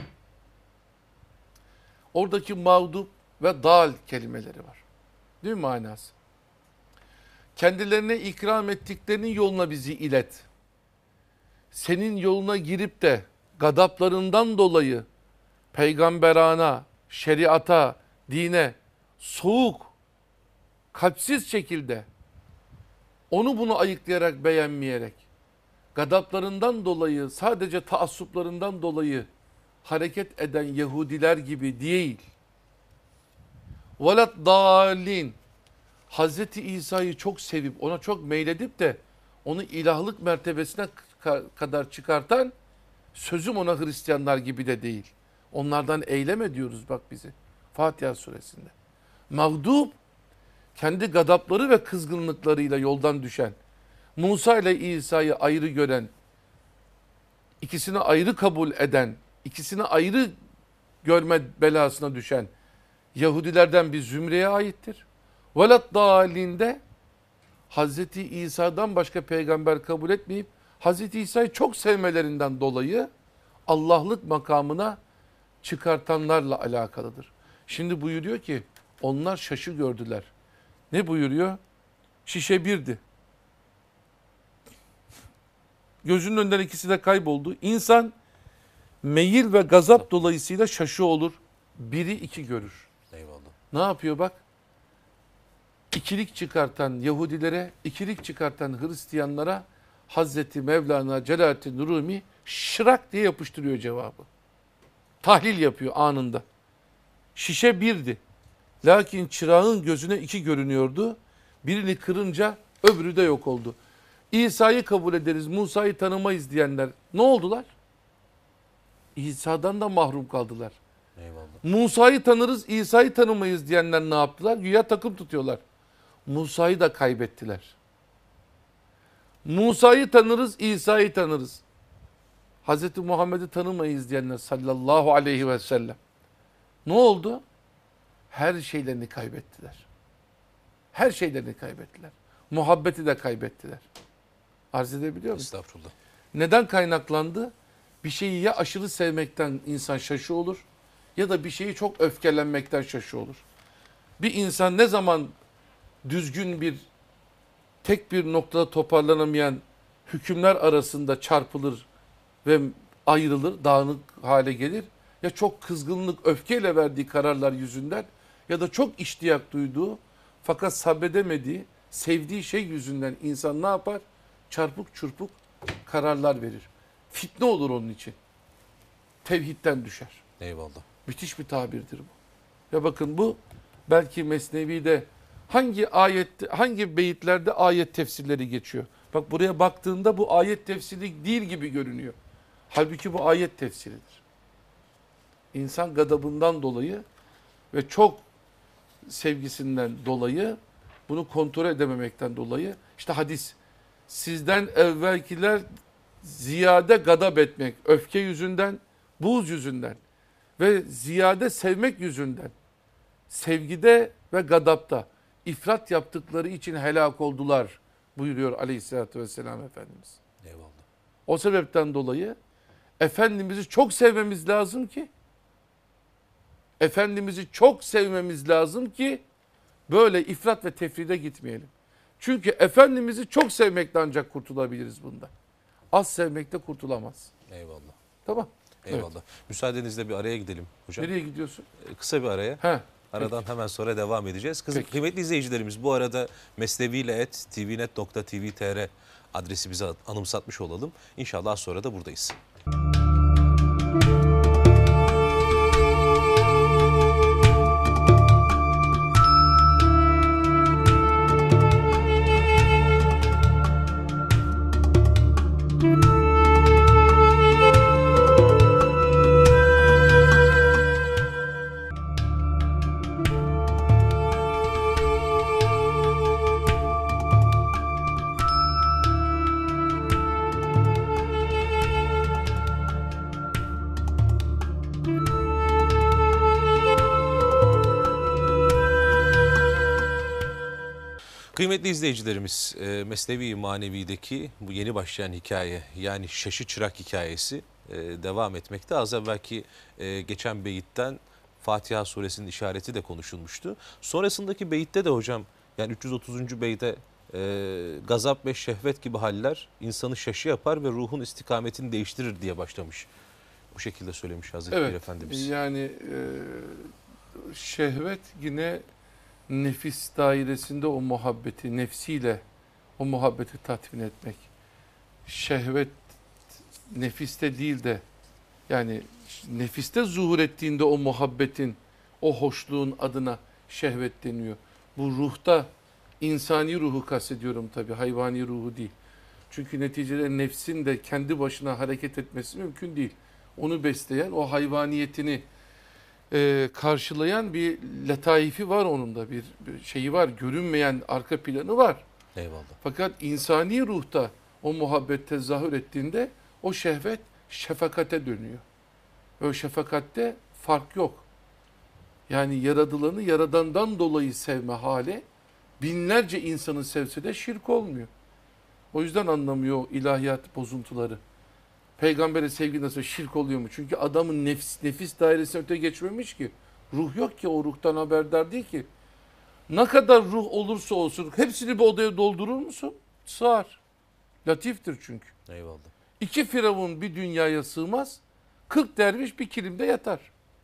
Oradaki mağdub ve dal kelimeleri var. Değil mi manası? Kendilerine ikram ettiklerinin yoluna bizi ilet. Senin yoluna girip de gadaplarından dolayı peygamberana, şeriata, dine soğuk, kalpsiz şekilde onu bunu ayıklayarak, beğenmeyerek, gadaplarından dolayı, sadece taassuplarından dolayı hareket eden Yahudiler gibi değil. Velat dalin. Hazreti İsa'yı çok sevip ona çok meyledip de onu ilahlık mertebesine kadar çıkartan Sözüm ona Hristiyanlar gibi de değil. Onlardan eyleme diyoruz bak bizi. Fatiha suresinde. Mağdub, kendi gadapları ve kızgınlıklarıyla yoldan düşen, Musa ile İsa'yı ayrı gören, ikisini ayrı kabul eden, ikisini ayrı görme belasına düşen Yahudilerden bir zümreye aittir. Velat dalinde Hazreti İsa'dan başka peygamber kabul etmeyip Hazreti İsa'yı çok sevmelerinden dolayı Allah'lık makamına çıkartanlarla alakalıdır. Şimdi buyuruyor ki onlar şaşı gördüler. Ne buyuruyor? Şişe birdi. Gözünün önünden ikisi de kayboldu. İnsan meyil ve gazap dolayısıyla şaşı olur. Biri iki görür. Eyvallah. Ne yapıyor bak? İkilik çıkartan Yahudilere, ikilik çıkartan Hristiyanlara Hazreti Mevlana Celaleddin Rumi şırak diye yapıştırıyor cevabı. Tahlil yapıyor anında. Şişe birdi. Lakin çırağın gözüne iki görünüyordu. Birini kırınca öbürü de yok oldu. İsa'yı kabul ederiz, Musa'yı tanımayız diyenler ne oldular? İsa'dan da mahrum kaldılar. Eyvallah. Musa'yı tanırız, İsa'yı tanımayız diyenler ne yaptılar? Güya takım tutuyorlar. Musa'yı da kaybettiler. Musa'yı tanırız, İsa'yı tanırız. Hazreti Muhammed'i tanımayız diyenler sallallahu aleyhi ve sellem. Ne oldu? Her şeylerini kaybettiler. Her şeylerini kaybettiler. Muhabbeti de kaybettiler. Arz edebiliyor musun? Estağfurullah. Neden kaynaklandı? Bir şeyi ya aşırı sevmekten insan şaşı olur ya da bir şeyi çok öfkelenmekten şaşı olur. Bir insan ne zaman düzgün bir tek bir noktada toparlanamayan hükümler arasında çarpılır ve ayrılır, dağınık hale gelir. Ya çok kızgınlık, öfkeyle verdiği kararlar yüzünden ya da çok iştiyak duyduğu fakat sabredemediği, sevdiği şey yüzünden insan ne yapar? Çarpık çırpık kararlar verir. Fitne olur onun için. Tevhidden düşer. Eyvallah. Müthiş bir tabirdir bu. Ya bakın bu belki Mesnevi'de hangi beyitlerde ayet tefsirleri geçiyor. Bak buraya baktığında bu ayet tefsiri değil gibi görünüyor. Halbuki bu ayet tefsiridir. İnsan gadabından dolayı ve çok sevgisinden dolayı bunu kontrol edememekten dolayı işte hadis sizden evvelkiler ziyade gadab etmek, öfke yüzünden, buğz yüzünden ve ziyade sevmek yüzünden sevgide ve gadapta ifrat yaptıkları için helak oldular buyuruyor aleyhissalatü vesselam Efendimiz. Eyvallah. O sebepten dolayı Efendimiz'i çok sevmemiz lazım ki böyle ifrat ve tefride gitmeyelim. Çünkü Efendimiz'i çok sevmekle ancak kurtulabiliriz bundan. Az sevmekte kurtulamaz. Eyvallah. Tamam. Eyvallah. Evet. Müsaadenizle bir araya gidelim hocam. Nereye gidiyorsun? Kısa bir araya. He. Aradan hemen sonra devam edeceğiz. Peki. Kıymetli izleyicilerimiz bu arada mesneviyle@tvnet.tv.tr adresi bize anımsatmış olalım. İnşallah az sonra da buradayız. Kıymetli izleyicilerimiz, Mesnevi Manevi'deki bu yeni başlayan hikaye yani Şaşı Çırak hikayesi devam etmekte. Az evvelki geçen beyitten Fatiha suresinin işareti de konuşulmuştu. Sonrasındaki beyitte de hocam yani 330. beyte gazap ve şehvet gibi haller insanı şaşı yapar ve ruhun istikametini değiştirir diye başlamış. Bu şekilde söylemiş Hazreti Pir Efendimiz. Yani şehvet yine nefis dairesinde o muhabbeti, nefsiyle o muhabbeti tatmin etmek. Şehvet nefiste değil de yani nefiste zuhur ettiğinde o muhabbetin, o hoşluğun adına şehvet deniyor. Bu ruhta insani ruhu kastediyorum tabii, hayvani ruhu değil. Çünkü neticede nefsin de kendi başına hareket etmesi mümkün değil. Onu besleyen, o hayvaniyetini karşılayan bir letaifi var onun da. Bir şeyi var, görünmeyen arka planı var. Eyvallah. Fakat insani ruhta o muhabbet tezahür ettiğinde o şehvet şefakate dönüyor. O şefakatte fark yok. Yani yaradılanı yaradandan dolayı sevme hali binlerce insanı sevse de şirk olmuyor. O yüzden anlamıyor o ilahiyat bozuntuları. Peygambere sevgi nasıl şirk oluyor mu? Çünkü adamın nefis dairesine öte geçmemiş ki. Ruh yok ki, o ruhtan haberdar değil ki. Ne kadar ruh olursa olsun hepsini bir odaya doldurur musun? Sığar. Latiftir çünkü. Eyvallah. 2 firavun bir dünyaya sığmaz. 40 derviş bir kilimde yatar.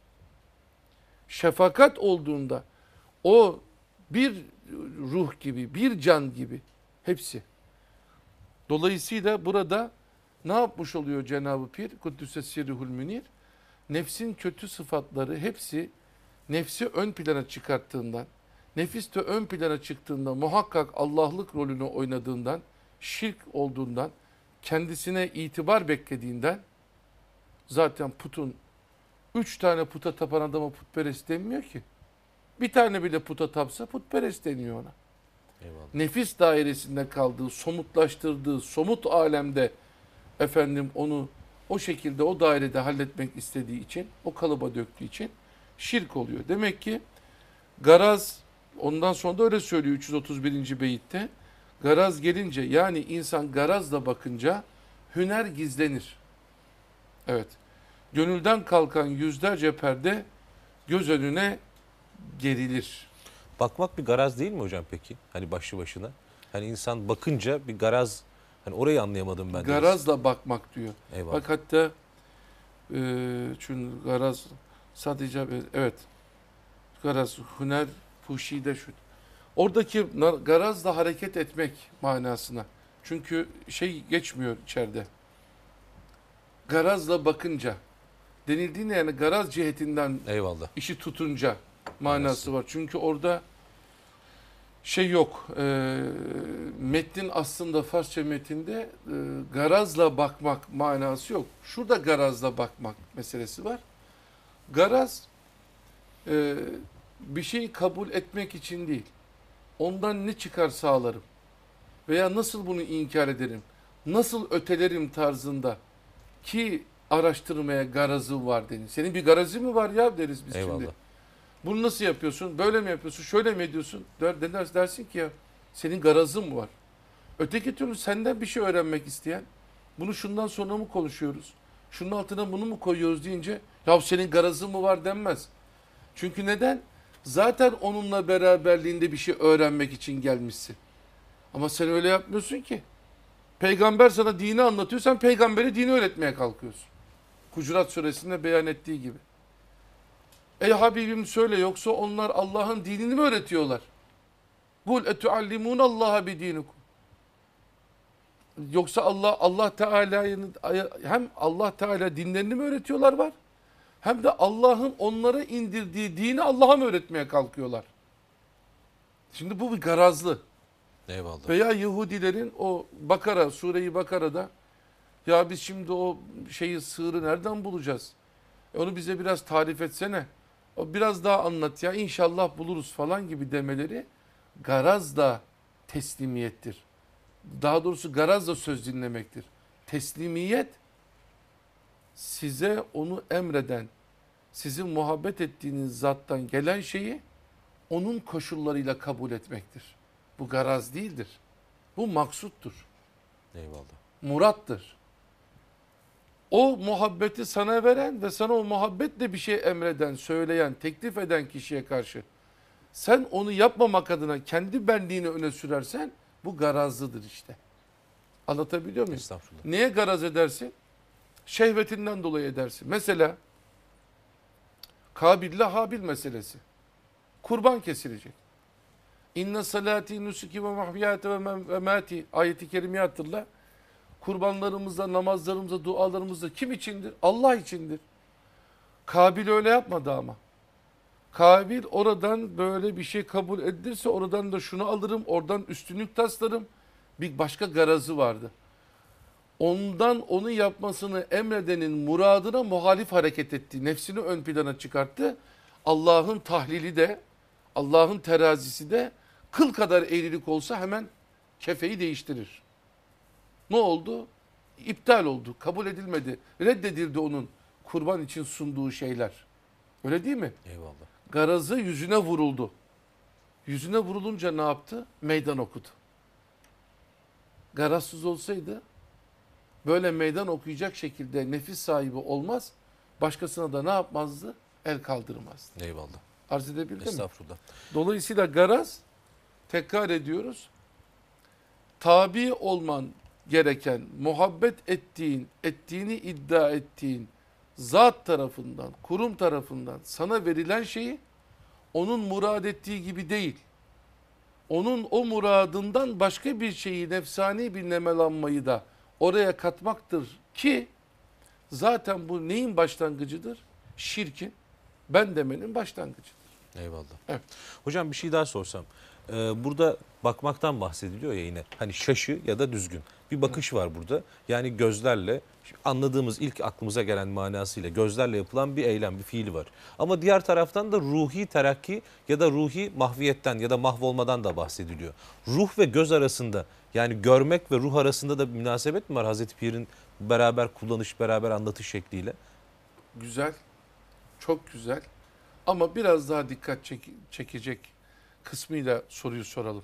Şefakat olduğunda o bir ruh gibi, bir can gibi hepsi. Dolayısıyla burada ne yapmış oluyor Cenab-ı Pir? Kuddüs'e sirruhul münir. Nefsin kötü sıfatları hepsi nefsi ön plana çıkarttığından, nefis de ön plana çıktığında muhakkak Allah'lık rolünü oynadığından, şirk olduğundan, kendisine itibar beklediğinden, zaten putun 3 tane puta tapan adama putperest denmiyor ki. Bir tane bile puta tapsa putperest deniyor ona. Eyvallah. Nefis dairesinde kaldığı, somutlaştırdığı, somut alemde efendim onu o şekilde o dairede halletmek istediği için, o kalıba döktüğü için şirk oluyor. Demek ki garaz, ondan sonra da öyle söylüyor 331. beyitte. Garaz gelince, yani insan garazla bakınca hüner gizlenir. Evet. Gönülden kalkan yüzlerce perde göz önüne gerilir. Bakmak bir garaz değil mi hocam peki? Hani başlı başına. Hani insan bakınca bir garaz, hani orayı anlayamadım ben de. Garazla bakmak diyor. Eyvallah. Bak hatta çünkü garaz sadece evet garaz hüner fuşide şu. Oradaki garazla hareket etmek manasına. Çünkü şey geçmiyor içeride. Garazla bakınca denildiğinde, yani garaz cihetinden Eyvallah. işi tutunca manası var. Çünkü orada şey yok. Metnin aslında Farsça metinde garazla bakmak manası yok. Şurada garazla bakmak meselesi var. Garaz bir şeyi kabul etmek için değil. Ondan ne çıkar sağlarım? Veya nasıl bunu inkar ederim? Nasıl ötelerim tarzında ki araştırmaya garazı var denir. Senin bir garazı mı var ya deriz biz Eyvallah. şimdi. Bunu nasıl yapıyorsun? Böyle mi yapıyorsun? Şöyle mi ediyorsun? Dersin ki ya senin garazın mı var? Öteki türlü senden bir şey öğrenmek isteyen, bunu şundan sonra mı konuşuyoruz? Şunun altına bunu mu koyuyoruz deyince ya senin garazın mı var denmez. Çünkü neden? Zaten onunla beraberliğinde bir şey öğrenmek için gelmişsin. Ama sen öyle yapmıyorsun ki. Peygamber sana dini anlatıyor, sen peygambere dini öğretmeye kalkıyorsun. Hucurat suresinde beyan ettiği gibi. Ey Habibim söyle, yoksa onlar Allah'ın dinini mi öğretiyorlar? Kul etuallimun Allah'a bi dinikum. Yoksa Allah Teala'nın hem Allah Teala dinlerini mi öğretiyorlar var? Hem de Allah'ın onlara indirdiği dini Allah'a mı öğretmeye kalkıyorlar? Şimdi bu bir garazlı. Eyvallah. Veya Yahudilerin o Bakara, Sure-i Bakara'da ya biz şimdi o sığırı nereden bulacağız? Onu bize biraz tarif etsene. O biraz daha anlat ya, inşallah buluruz falan gibi demeleri garaz da teslimiyettir. Daha doğrusu garaz da söz dinlemektir. Teslimiyet size onu emreden, sizin muhabbet ettiğiniz zattan gelen şeyi onun koşullarıyla kabul etmektir. Bu garaz değildir. Bu maksuttur. Eyvallah. Murattır. O muhabbeti sana veren ve sana o muhabbetle bir şey emreden, söyleyen, teklif eden kişiye karşı sen onu yapmamak adına kendi benliğini öne sürersen bu garazlıdır işte. Anlatabiliyor muyum? Estağfurullah. Neye garaz edersin? Şehvetinden dolayı edersin. Mesela Kabil'le Habil meselesi. Kurban kesilecek. İnne salati nusuki ve mahviyate ve memati ayeti kerimeyi hatırla. Kurbanlarımızda, namazlarımızda, dualarımızda kim içindir? Allah içindir. Kabil öyle yapmadı ama. Kabil oradan böyle bir şey kabul edilirse oradan da şunu alırım, oradan üstünlük taslarım. Bir başka garazı vardı. ondan onu yapmasını emredenin muradına muhalif hareket etti. Nefsini ön plana çıkarttı. Allah'ın tahlili de, Allah'ın terazisi de kıl kadar eğrilik olsa hemen kefeyi değiştirir. Ne oldu? İptal oldu, kabul edilmedi, reddedildi onun kurban için sunduğu şeyler. Öyle değil mi? Eyvallah. Garazı yüzüne vuruldu. Yüzüne vurulunca ne yaptı? Meydan okudu. Garazsız olsaydı böyle meydan okuyacak şekilde nefis sahibi olmaz, başkasına da ne yapmazdı? El kaldırmazdı. Eyvallah. Arz edebildim mi? Estağfurullah. Dolayısıyla garaz, tekrar ediyoruz, tabi olman gereken, muhabbet ettiğini iddia ettiğin zat tarafından, kurum tarafından sana verilen şeyi onun murad ettiği gibi değil, onun o muradından başka bir şeyi, nefsani bir nemelanmayı da oraya katmaktır ki zaten bu neyin başlangıcıdır? Şirkin, ben demenin başlangıcıdır. Eyvallah. Evet. Hocam bir şey daha sorsam. Burada bakmaktan bahsediliyor ya yine. Hani şaşı ya da düzgün. Bir bakış var burada. Yani gözlerle anladığımız ilk aklımıza gelen manasıyla gözlerle yapılan bir eylem, bir fiil var. Ama diğer taraftan da ruhi terakki ya da ruhi mahviyetten ya da mahvolmadan da bahsediliyor. Ruh ve göz arasında yani görmek ve ruh arasında da bir münasebet mi var Hazreti Pir'in beraber kullanış, beraber anlatış şekliyle? Güzel, çok güzel ama biraz daha dikkat çekecek kısmıyla soruyu soralım.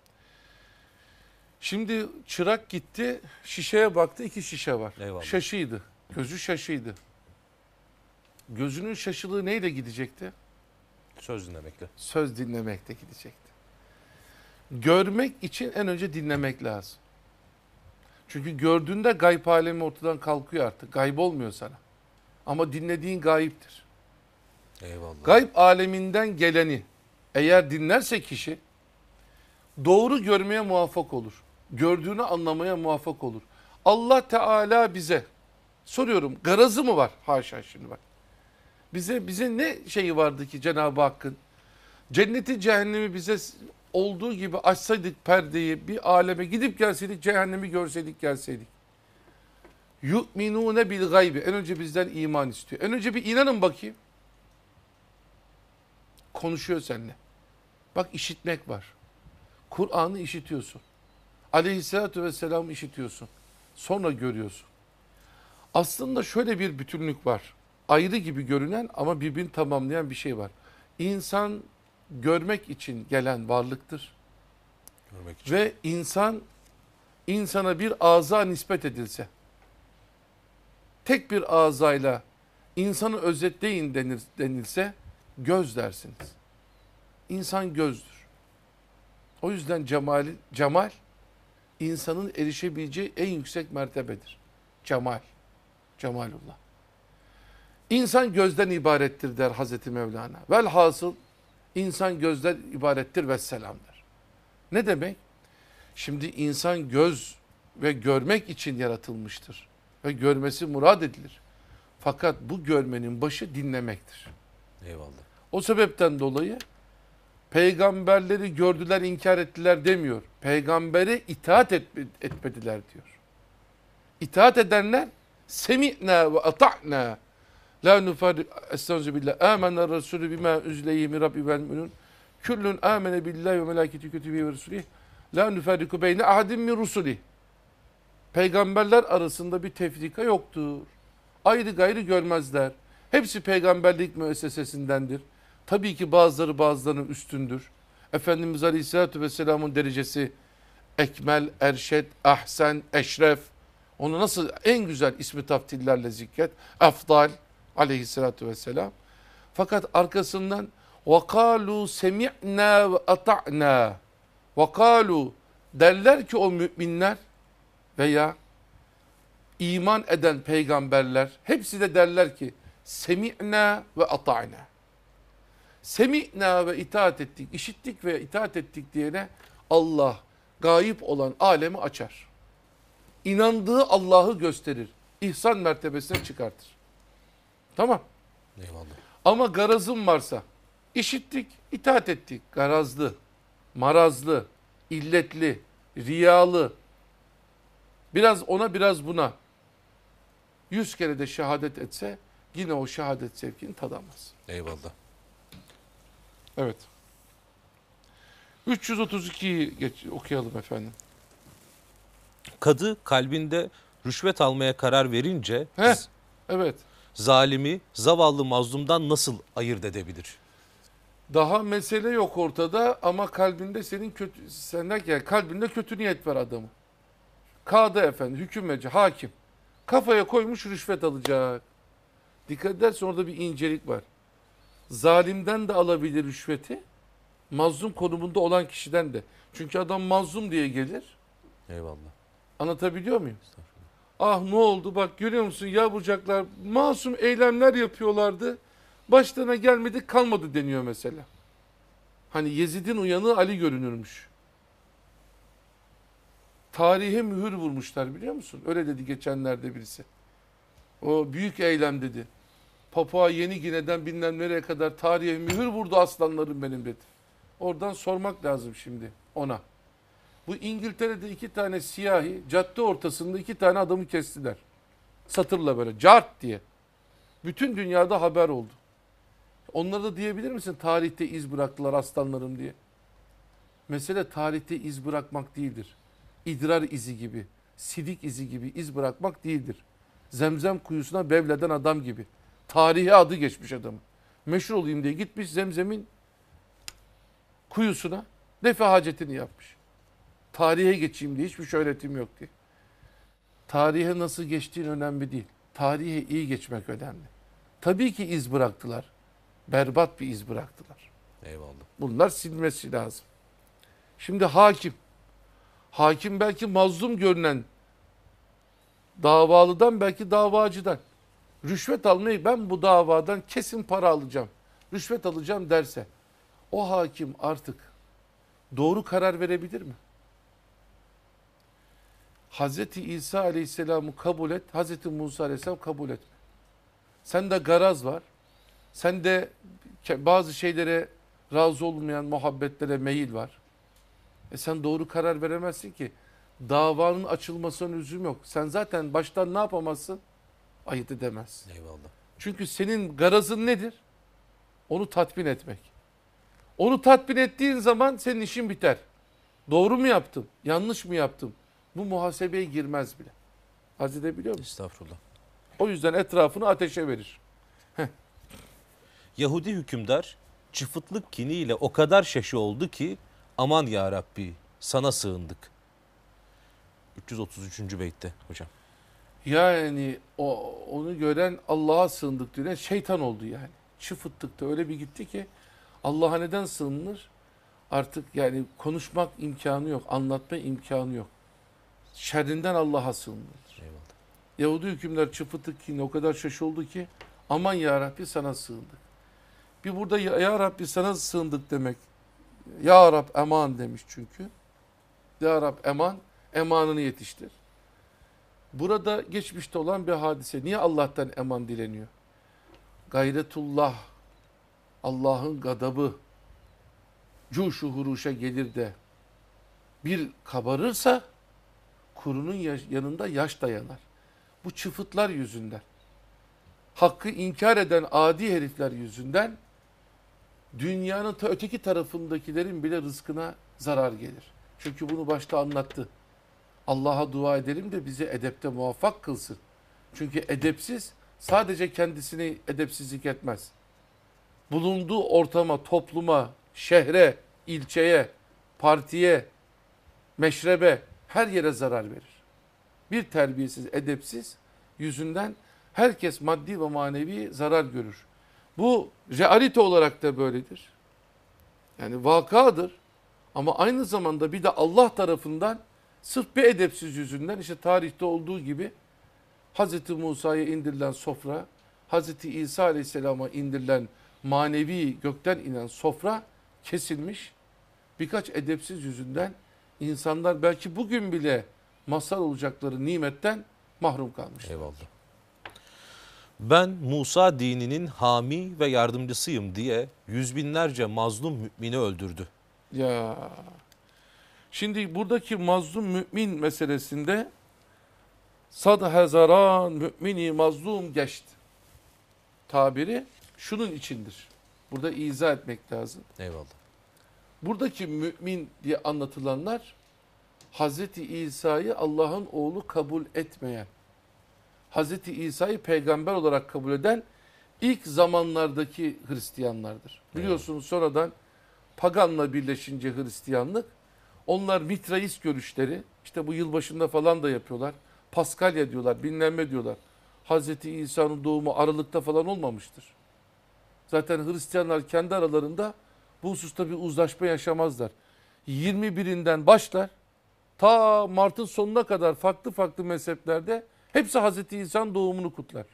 Şimdi çırak gitti, şişeye baktı, 2 şişe var. Eyvallah. Şaşıydı, gözü şaşıydı. Gözünün şaşılığı neyle gidecekti? Söz dinlemekle. Söz dinlemekle gidecekti. Görmek için en önce dinlemek lazım. Çünkü gördüğünde gayb alemi ortadan kalkıyor artık. Gayb olmuyor sana. Ama dinlediğin gayiptir. Eyvallah. Gayb aleminden geleni eğer dinlerse kişi doğru görmeye muvaffak olur. Gördüğünü anlamaya muvaffak olur. Allah Teala bize, soruyorum, garazı mı var? Haşa şimdi bak. Bize ne şeyi vardı ki Cenab-ı Hakk'ın? Cenneti cehennemi bize olduğu gibi açsaydık perdeyi, bir aleme gidip gelseydik, cehennemi görseydik gelseydik. Yu'minune bil gaybi. En önce bizden iman istiyor. En önce bir inanın bakayım. Konuşuyor seninle. Bak işitmek var. Kur'an'ı işitiyorsun. Aleyhissalatü vesselam'ı işitiyorsun. Sonra görüyorsun. Aslında şöyle bir bütünlük var. Ayrı gibi görünen ama birbirini tamamlayan bir şey var. İnsan görmek için gelen varlıktır. Görmek için. Ve insana bir ağza nispet edilse, tek bir ağzayla insanı özetleyin denilse göz dersiniz. İnsan gözdür. O yüzden cemal insanın erişebileceği en yüksek mertebedir. Cemalullah. İnsan gözden ibarettir der Hazreti Mevlana. Velhasıl insan gözden ibarettir vesselam der. Ne demek? Şimdi insan göz ve görmek için yaratılmıştır. Ve görmesi murad edilir. Fakat bu görmenin başı dinlemektir. Eyvallah. O sebepten dolayı peygamberleri gördüler, inkar ettiler demiyor. Peygambere itaat etmediler diyor. İtaat edenler semi'na ve ata'na la nufarrik estağfirullah amena resulü bima üzleyhi min rabbi vel müminun kullun amene billahi ve melâiketi kütübî ve rusulih la nufarriku beyne ahadin min rusulih. Peygamberler arasında bir tefrika yoktur. Ayrı gayrı görmezler. Hepsi peygamberlik müessesesindendir. Tabii ki bazıları bazılarının üstündür. Efendimiz Aleyhisselatü Vesselam'ın derecesi ekmel, erşed, ahsen, eşref. Onu nasıl en güzel ismi taftillerle zikret. Afdal Aleyhisselatü Vesselam. Fakat arkasından وَقَالُوا سَمِعْنَا وَاَطَعْنَا وَقَالُوا derler ki o müminler veya iman eden peygamberler hepsi de derler ki semi'na ve ata'na. Semi'na ve itaat ettik, işittik ve itaat ettik diyene Allah gayip olan alemi açar. İnandığı Allah'ı gösterir. İhsan mertebesine çıkartır. Tamam. Eyvallah. Ama garazım varsa işittik, itaat ettik. Garazlı, marazlı, illetli, riyalı Biraz ona biraz buna 100 kere de şehadet etse yine o şehadet zevkini tadamaz. Eyvallah. Evet. 332'yi okuyalım efendim. Kadı kalbinde rüşvet almaya karar verince Evet. zalimi zavallı mazlumdan nasıl ayırt edebilir? Daha mesele yok ortada ama kalbinde kalbinde kötü niyet var adamın. Kadı efendi, hükümeci, hakim. Kafaya koymuş rüşvet alacak. Dikkat edersen orada bir incelik var. Zalimden de alabilir rüşveti, mazlum konumunda olan kişiden de. Çünkü adam mazlum diye gelir. Eyvallah. Anlatabiliyor muyum? Ah ne oldu bak görüyor musun yavrucaklar masum eylemler yapıyorlardı. Başlarına gelmedi kalmadı deniyor mesela. Hani Yezid'in uyanığı Ali görünürmüş. Tarihe mühür vurmuşlar biliyor musun? Öyle dedi geçenlerde birisi. O büyük eylem dedi. Papua Yeni Gine'den bilmem nereye kadar tarihe mühür vurdu aslanlarım benim dedi. Oradan sormak lazım şimdi ona. Bu İngiltere'de 2 tane siyahi cadde ortasında 2 tane adamı kestiler. Satırla böyle cart diye. Bütün dünyada haber oldu. Onlara da diyebilir misin tarihte iz bıraktılar aslanlarım diye. Mesele tarihte iz bırakmak değildir. İdrar izi gibi, sidik izi gibi iz bırakmak değildir. Zemzem kuyusuna bevleden adam gibi. Tarihe adı geçmiş adamın. Meşhur olayım diye gitmiş Zemzem'in kuyusuna defe hacetini yapmış. Tarihe geçeyim diye hiçbir şöhretim yok diye. Tarihe nasıl geçtiğin önemli değil. Tarihe iyi geçmek önemli. Tabii ki iz bıraktılar. Berbat bir iz bıraktılar. Eyvallah. Bunlar silmesi lazım. Şimdi hakim. Hakim belki mazlum görünen davalıdan belki davacıdan. Rüşvet almayı ben bu davadan kesin para alacağım. Rüşvet alacağım derse o hakim artık doğru karar verebilir mi? Hazreti İsa Aleyhisselam'ı kabul et, Hazreti Musa Aleyhisselam kabul etme. Sende garaz var. Sende bazı şeylere razı olmayan muhabbetlere meyil var. Sen doğru karar veremezsin ki. Davanın açılmasına lüzum yok. Sen zaten baştan ne yapamazsın? Ayırt edemezsin. Eyvallah. Çünkü senin garazın nedir? Onu tatmin etmek. Onu tatmin ettiğin zaman senin işin biter. Doğru mu yaptım? Yanlış mı yaptım? Bu muhasebeye girmez bile. Arz edebiliyor musun? Estağfurullah. O yüzden etrafını ateşe verir. Yahudi hükümdar çıfıtlık kiniyle o kadar şaşı oldu ki aman ya Rabbi sana sığındık. 333. beytte hocam. Yani onu gören Allah'a sığındık diye şeytan oldu yani. Çıfıttıkta öyle bir gitti ki Allah'a neden sığınılır? Artık yani konuşmak imkanı yok, anlatma imkanı yok. Şerrinden Allah'a sığınılır. Eyvallah. Yahudi hükümdar çıfıttık ki o kadar şaşı oldu ki aman ya Rabbi sana sığındık. Bir burada ya Rabbi sana sığındık demek. Ya Rab eman demiş çünkü. Ya Rab eman, emanını yetiştir. Burada geçmişte olan bir hadise. Niye Allah'tan eman dileniyor? Gayretullah, Allah'ın gadabı, cuşu huruşa gelir de bir kabarırsa kurunun yanında yaş dayanar. Bu çıfıtlar yüzünden, hakkı inkar eden adi herifler yüzünden dünyanın öteki tarafındakilerin bile rızkına zarar gelir. Çünkü bunu başta anlattı. Allah'a dua edelim de bizi edepte muvaffak kılsın. Çünkü edepsiz sadece kendisini edepsizlik etmez. Bulunduğu ortama, topluma, şehre, ilçeye, partiye, meşrebe, her yere zarar verir. Bir terbiyesiz, edepsiz yüzünden herkes maddi ve manevi zarar görür. Bu realite olarak da böyledir. Yani vakadır. Ama aynı zamanda bir de Allah tarafından sırf bir edepsiz yüzünden işte tarihte olduğu gibi Hz. Musa'ya indirilen sofra, Hz. İsa Aleyhisselam'a indirilen manevi gökten inen sofra kesilmiş. Birkaç edepsiz yüzünden insanlar belki bugün bile mazhar olacakları nimetten mahrum kalmış. Eyvallah. Ben Musa dininin hami ve yardımcısıyım diye yüz binlerce mazlum mümini öldürdü. Ya. Şimdi buradaki mazlum mümin meselesinde sad hezaran mümini mazlum geçti tabiri şunun içindir. Burada izah etmek lazım. Eyvallah. Buradaki mümin diye anlatılanlar Hazreti İsa'yı Allah'ın oğlu kabul etmeyen, Hazreti İsa'yı peygamber olarak kabul eden ilk zamanlardaki Hristiyanlardır. Biliyorsunuz sonradan paganla birleşince Hristiyanlık, onlar Mitraist görüşleri, işte bu yılbaşında falan da yapıyorlar. Paskalya diyorlar, bilmem ne diyorlar. Hazreti İsa'nın doğumu Aralık'ta falan olmamıştır. Zaten Hristiyanlar kendi aralarında bu hususta bir uzlaşma yaşamazlar. 21'inden başlar, ta Mart'ın sonuna kadar farklı farklı mezheplerde hepsi Hazreti İsa'nın doğumunu kutlar.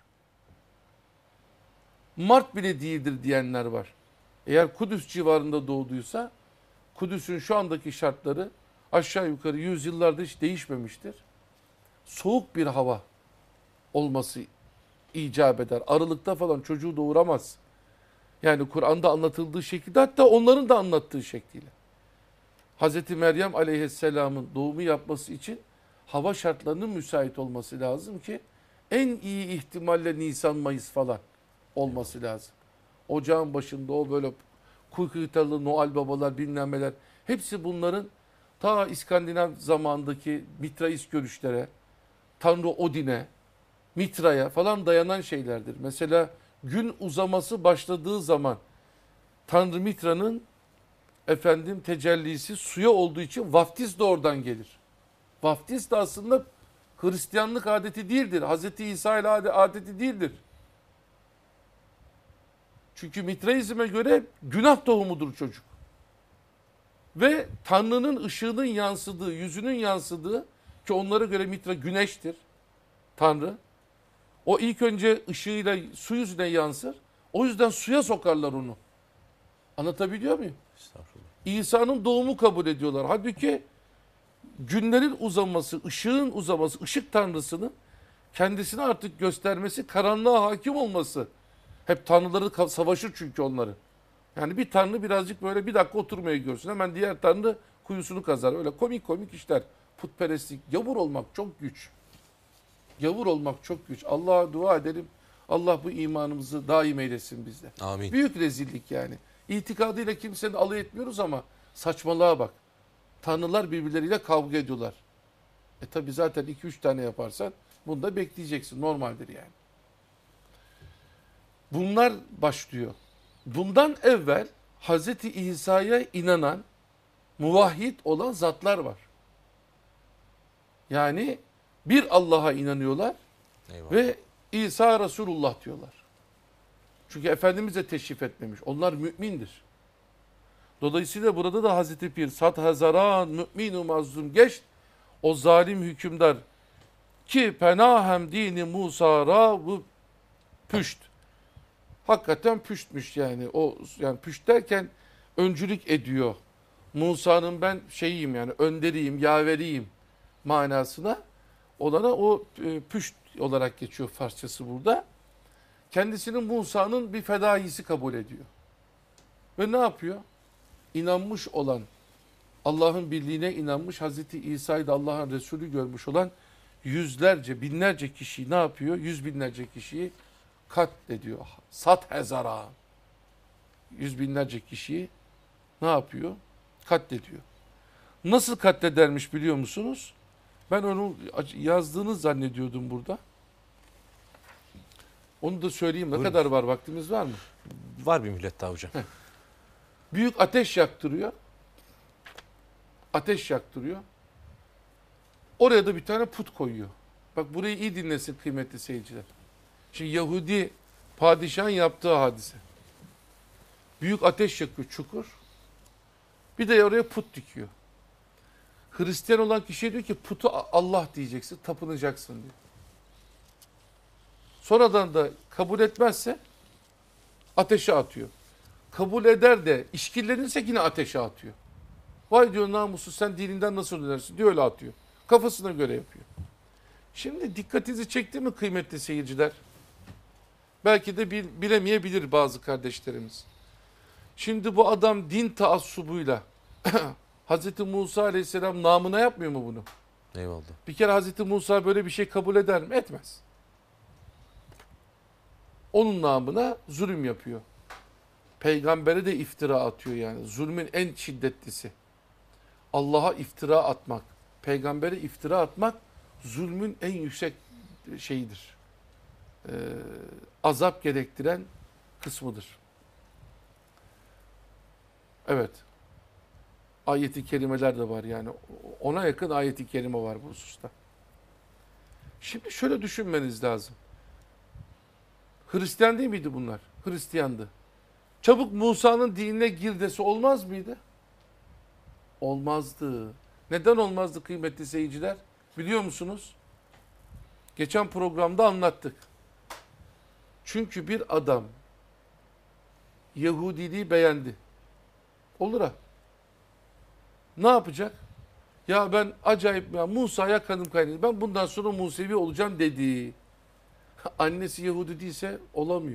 Mart bile değildir diyenler var. Eğer Kudüs civarında doğduysa, Kudüs'ün şu andaki şartları aşağı yukarı yüzyıllarda hiç değişmemiştir. Soğuk bir hava olması icap eder. Aralıkta falan çocuğu doğuramaz. Yani Kur'an'da anlatıldığı şekilde, hatta onların da anlattığı şekliyle. Hazreti Meryem aleyhisselamın doğumu yapması için hava şartlarının müsait olması lazım ki en iyi ihtimalle Nisan-Mayıs falan olması lazım. Ocağın başında o böyle kuykuytalı Noel babalar bilmem neler, hepsi bunların ta İskandinav zamandaki Mitraist görüşlere, Tanrı Odin'e, Mitra'ya falan dayanan şeylerdir. Mesela gün uzaması başladığı zaman Tanrı Mitra'nın tecellisi suya olduğu için vaftiz de oradan gelir. Vaftiz de aslında Hristiyanlık adeti değildir. Hazreti İsa ile adeti değildir. Çünkü Mitraizm'e göre günah doğumudur çocuk. Ve Tanrı'nın ışığının yansıdığı, yüzünün yansıdığı, ki onlara göre Mitra güneştir, Tanrı. O ilk önce ışığıyla su yüzüne yansır. O yüzden suya sokarlar onu. Anlatabiliyor muyum? Estağfurullah. İsa'nın doğumu kabul ediyorlar. Halbuki günlerin uzaması, ışığın uzaması, ışık tanrısının kendisini artık göstermesi, karanlığa hakim olması. Hep tanrıları savaşır çünkü onları. Yani bir tanrı birazcık böyle bir dakika oturmayı görsün. Hemen diğer tanrı kuyusunu kazar. Öyle komik komik işler. Putperestlik, gavur olmak çok güç. Gavur olmak çok güç. Allah'a dua edelim. Allah bu imanımızı daim eylesin bizde. Amin. Büyük rezillik yani. İtikadıyla kimsenin alay etmiyoruz ama saçmalığa bak. Tanrılar birbirleriyle kavga ediyorlar. Tabi zaten 2-3 tane yaparsan bunu da bekleyeceksin. Normaldir yani. Bunlar başlıyor. Bundan evvel Hazreti İsa'ya inanan, muvahhid olan zatlar var. Yani bir Allah'a inanıyorlar. Eyvallah. Ve İsa Resulullah diyorlar. Çünkü Efendimiz de teşrif etmemiş. Onlar mümindir. Dolayısıyla burada da Hazreti Pir Sad Hazaran müminu mazlum geçt, o zalim hükümdar ki penahem dini Musa ra bu püşt. Hakikaten püştmüş yani. O yani püşt derken öncülük ediyor. Musa'nın ben şeyiyim yani önderiyim, yaveriyim manasına olana o püşt olarak geçiyor Farsçası burada. Kendisini Musa'nın bir fedaisi kabul ediyor. Ve ne yapıyor? İnanmış olan, Allah'ın birliğine inanmış, Hazreti İsa'yı da Allah'ın Resulü görmüş olan yüzlerce, binlerce kişiyi ne yapıyor? Yüz binlerce kişiyi katlediyor. Sat hezara. Yüz binlerce kişiyi ne yapıyor? Katlediyor. Nasıl katledermiş biliyor musunuz? Ben onu yazdığını zannediyordum burada. Onu da söyleyeyim. Ne Buyurun. kadar var? Vaktimiz var mı? Var bir millet daha hocam. Büyük ateş yaktırıyor. Ateş yaktırıyor. Oraya da bir tane put koyuyor. Bak burayı iyi dinlesin kıymetli seyirciler. Şimdi Yahudi padişahın yaptığı hadise. Büyük ateş yakıyor, çukur. Bir de oraya put dikiyor. Hristiyan olan kişiye diyor ki putu Allah diyeceksin, tapınacaksın diyor. Sonradan da kabul etmezse ateşe atıyor. Kabul eder de işkillenirse yine ateşe atıyor. Vay diyor namussuz sen dininden nasıl dönersin diyor, öyle atıyor. Kafasına göre yapıyor. Şimdi dikkatinizi çekti mi kıymetli seyirciler? Belki de bilemeyebilir bazı kardeşlerimiz. Şimdi bu adam din taassubuyla Hz. Musa aleyhisselam namına yapmıyor mu bunu? Eyvallah. Bir kere Hazreti Musa böyle bir şey kabul eder mi? Etmez. Onun namına zulüm yapıyor. Peygambere de iftira atıyor yani. Zulmün en şiddetlisi. Allah'a iftira atmak, peygambere iftira atmak zulmün en yüksek şeyidir. Azap gerektiren kısmıdır. Evet. Ayet-i kerimeler de var yani. Ona yakın ayet-i kerime var bu hususta. Şimdi şöyle düşünmeniz lazım. Hristiyan değil miydi bunlar? Hristiyandı. Çabuk Musa'nın dinine gir dese olmaz mıydı? Olmazdı. Neden olmazdı kıymetli seyirciler? Biliyor musunuz? Geçen programda anlattık. Çünkü bir adam Yahudiliği beğendi. Olur ha. Ne yapacak? Ya ben acayip ya Musa'ya kanım kaynadı. Ben bundan sonra Musevi olacağım dedi. Annesi Yahudi değilse olamıyor.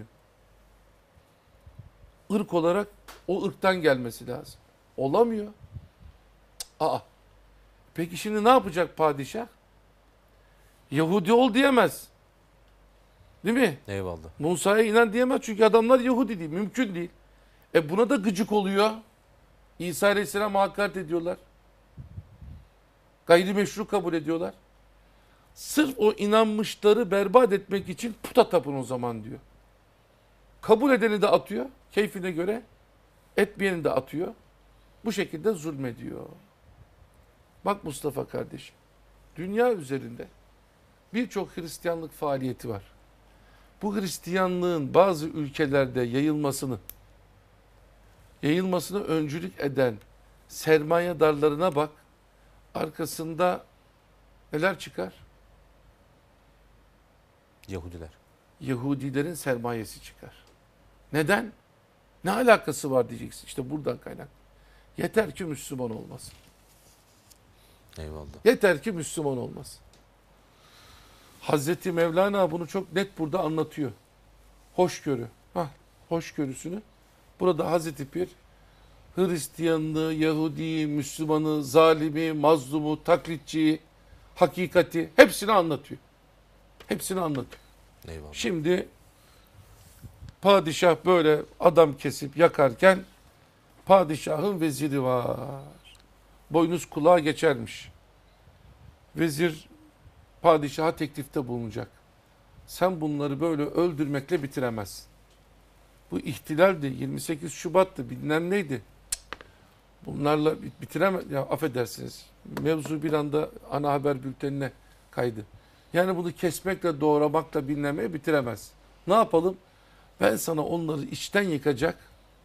Irk olarak o ırktan gelmesi lazım. Olamıyor. Aa. Peki şimdi ne yapacak padişah? Yahudi ol diyemez. Değil mi? Eyvallah. Musa'ya inan diyemez çünkü adamlar Yahudi değil. Mümkün değil. Buna da gıcık oluyor. İsa Aleyhisselam'a hakaret ediyorlar. Gayrimeşru kabul ediyorlar. Sırf o inanmışları berbat etmek için puta tapın o zaman diyor. Kabul edeni de atıyor. Keyfine göre. Etmeyeni de atıyor. Bu şekilde zulmediyor. Bak Mustafa kardeşim. Dünya üzerinde birçok Hristiyanlık faaliyeti var. Bu Hristiyanlığın bazı ülkelerde yayılmasını öncülük eden sermayedarlarına bak. Arkasında neler çıkar? Yahudiler. Yahudilerin sermayesi çıkar. Neden? Ne alakası var diyeceksin. İşte buradan kaynak. Yeter ki Müslüman olmasın. Eyvallah. Yeter ki Müslüman olmasın. Hazreti Mevlana bunu çok net burada anlatıyor. Hoşgörü. Hoşgörüsünü. Burada Hazreti Pir Hristiyanlığı, Yahudi'yi, Müslümanı, zalimi, mazlumu, taklitçiyi, hakikati hepsini anlatıyor. Hepsini anlatıyor. Eyvallah. Şimdi padişah böyle adam kesip yakarken padişahın veziri var. Boynuz kulağa geçermiş. Vezir padişaha teklifte bulunacak. Sen bunları böyle öldürmekle bitiremezsin. Bu ihtilaldi, 28 Şubat'tı, bilmem neydi. Bunlarla bitiremez. Ya affedersiniz. Mevzu bir anda ana haber bültenine kaydı. Yani bunu kesmekle, doğramakla bilmemeye bitiremez. Ne yapalım? Ben sana onları içten yıkacak,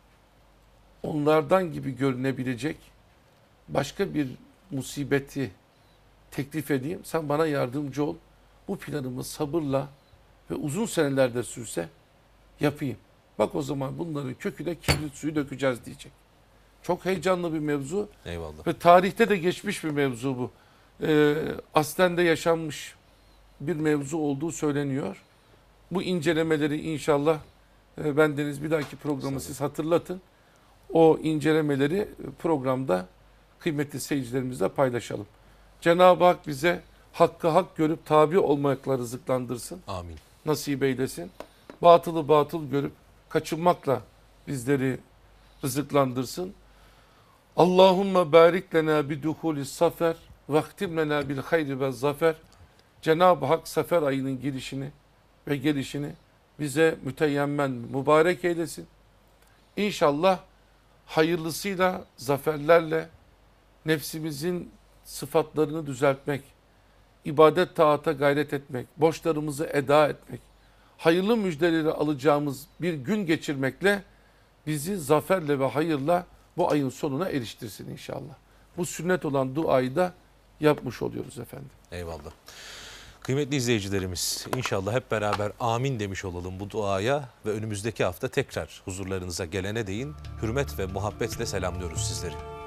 onlardan gibi görünebilecek başka bir musibeti teklif edeyim. Sen bana yardımcı ol. Bu planımı sabırla ve uzun senelerde sürse yapayım. Bak o zaman bunların köküne kibrit suyu dökeceğiz diyecek. Çok heyecanlı bir mevzu. Eyvallah. Ve tarihte de geçmiş bir mevzu bu. Aslen de yaşanmış bir mevzu olduğu söyleniyor. Bu incelemeleri inşallah bendeniz bir dahaki programı siz hatırlatın. O incelemeleri programda kıymetli seyircilerimizle paylaşalım. Cenab-ı Hak bize hakkı hak görüp tabi olmakla rızıklandırsın. Amin. Nasip eylesin. Batılı batıl görüp kaçınmakla bizleri rızıklandırsın. Allahümme barik lena biduhulis safer vaktim lena bil hayri ve zafer. Cenab-ı Hak sefer ayının girişini ve gelişini bize müteyemmen mübarek eylesin. İnşallah hayırlısıyla, zaferlerle nefsimizin sıfatlarını düzeltmek, ibadet taata gayret etmek, borçlarımızı eda etmek, hayırlı müjdeleri alacağımız bir gün geçirmekle bizi zaferle ve hayırla bu ayın sonuna eriştirsin inşallah. Bu sünnet olan duayı da yapmış oluyoruz efendim. Eyvallah. Kıymetli izleyicilerimiz, inşallah hep beraber amin demiş olalım bu duaya ve önümüzdeki hafta tekrar huzurlarınıza gelene değin hürmet ve muhabbetle selamlıyoruz sizleri.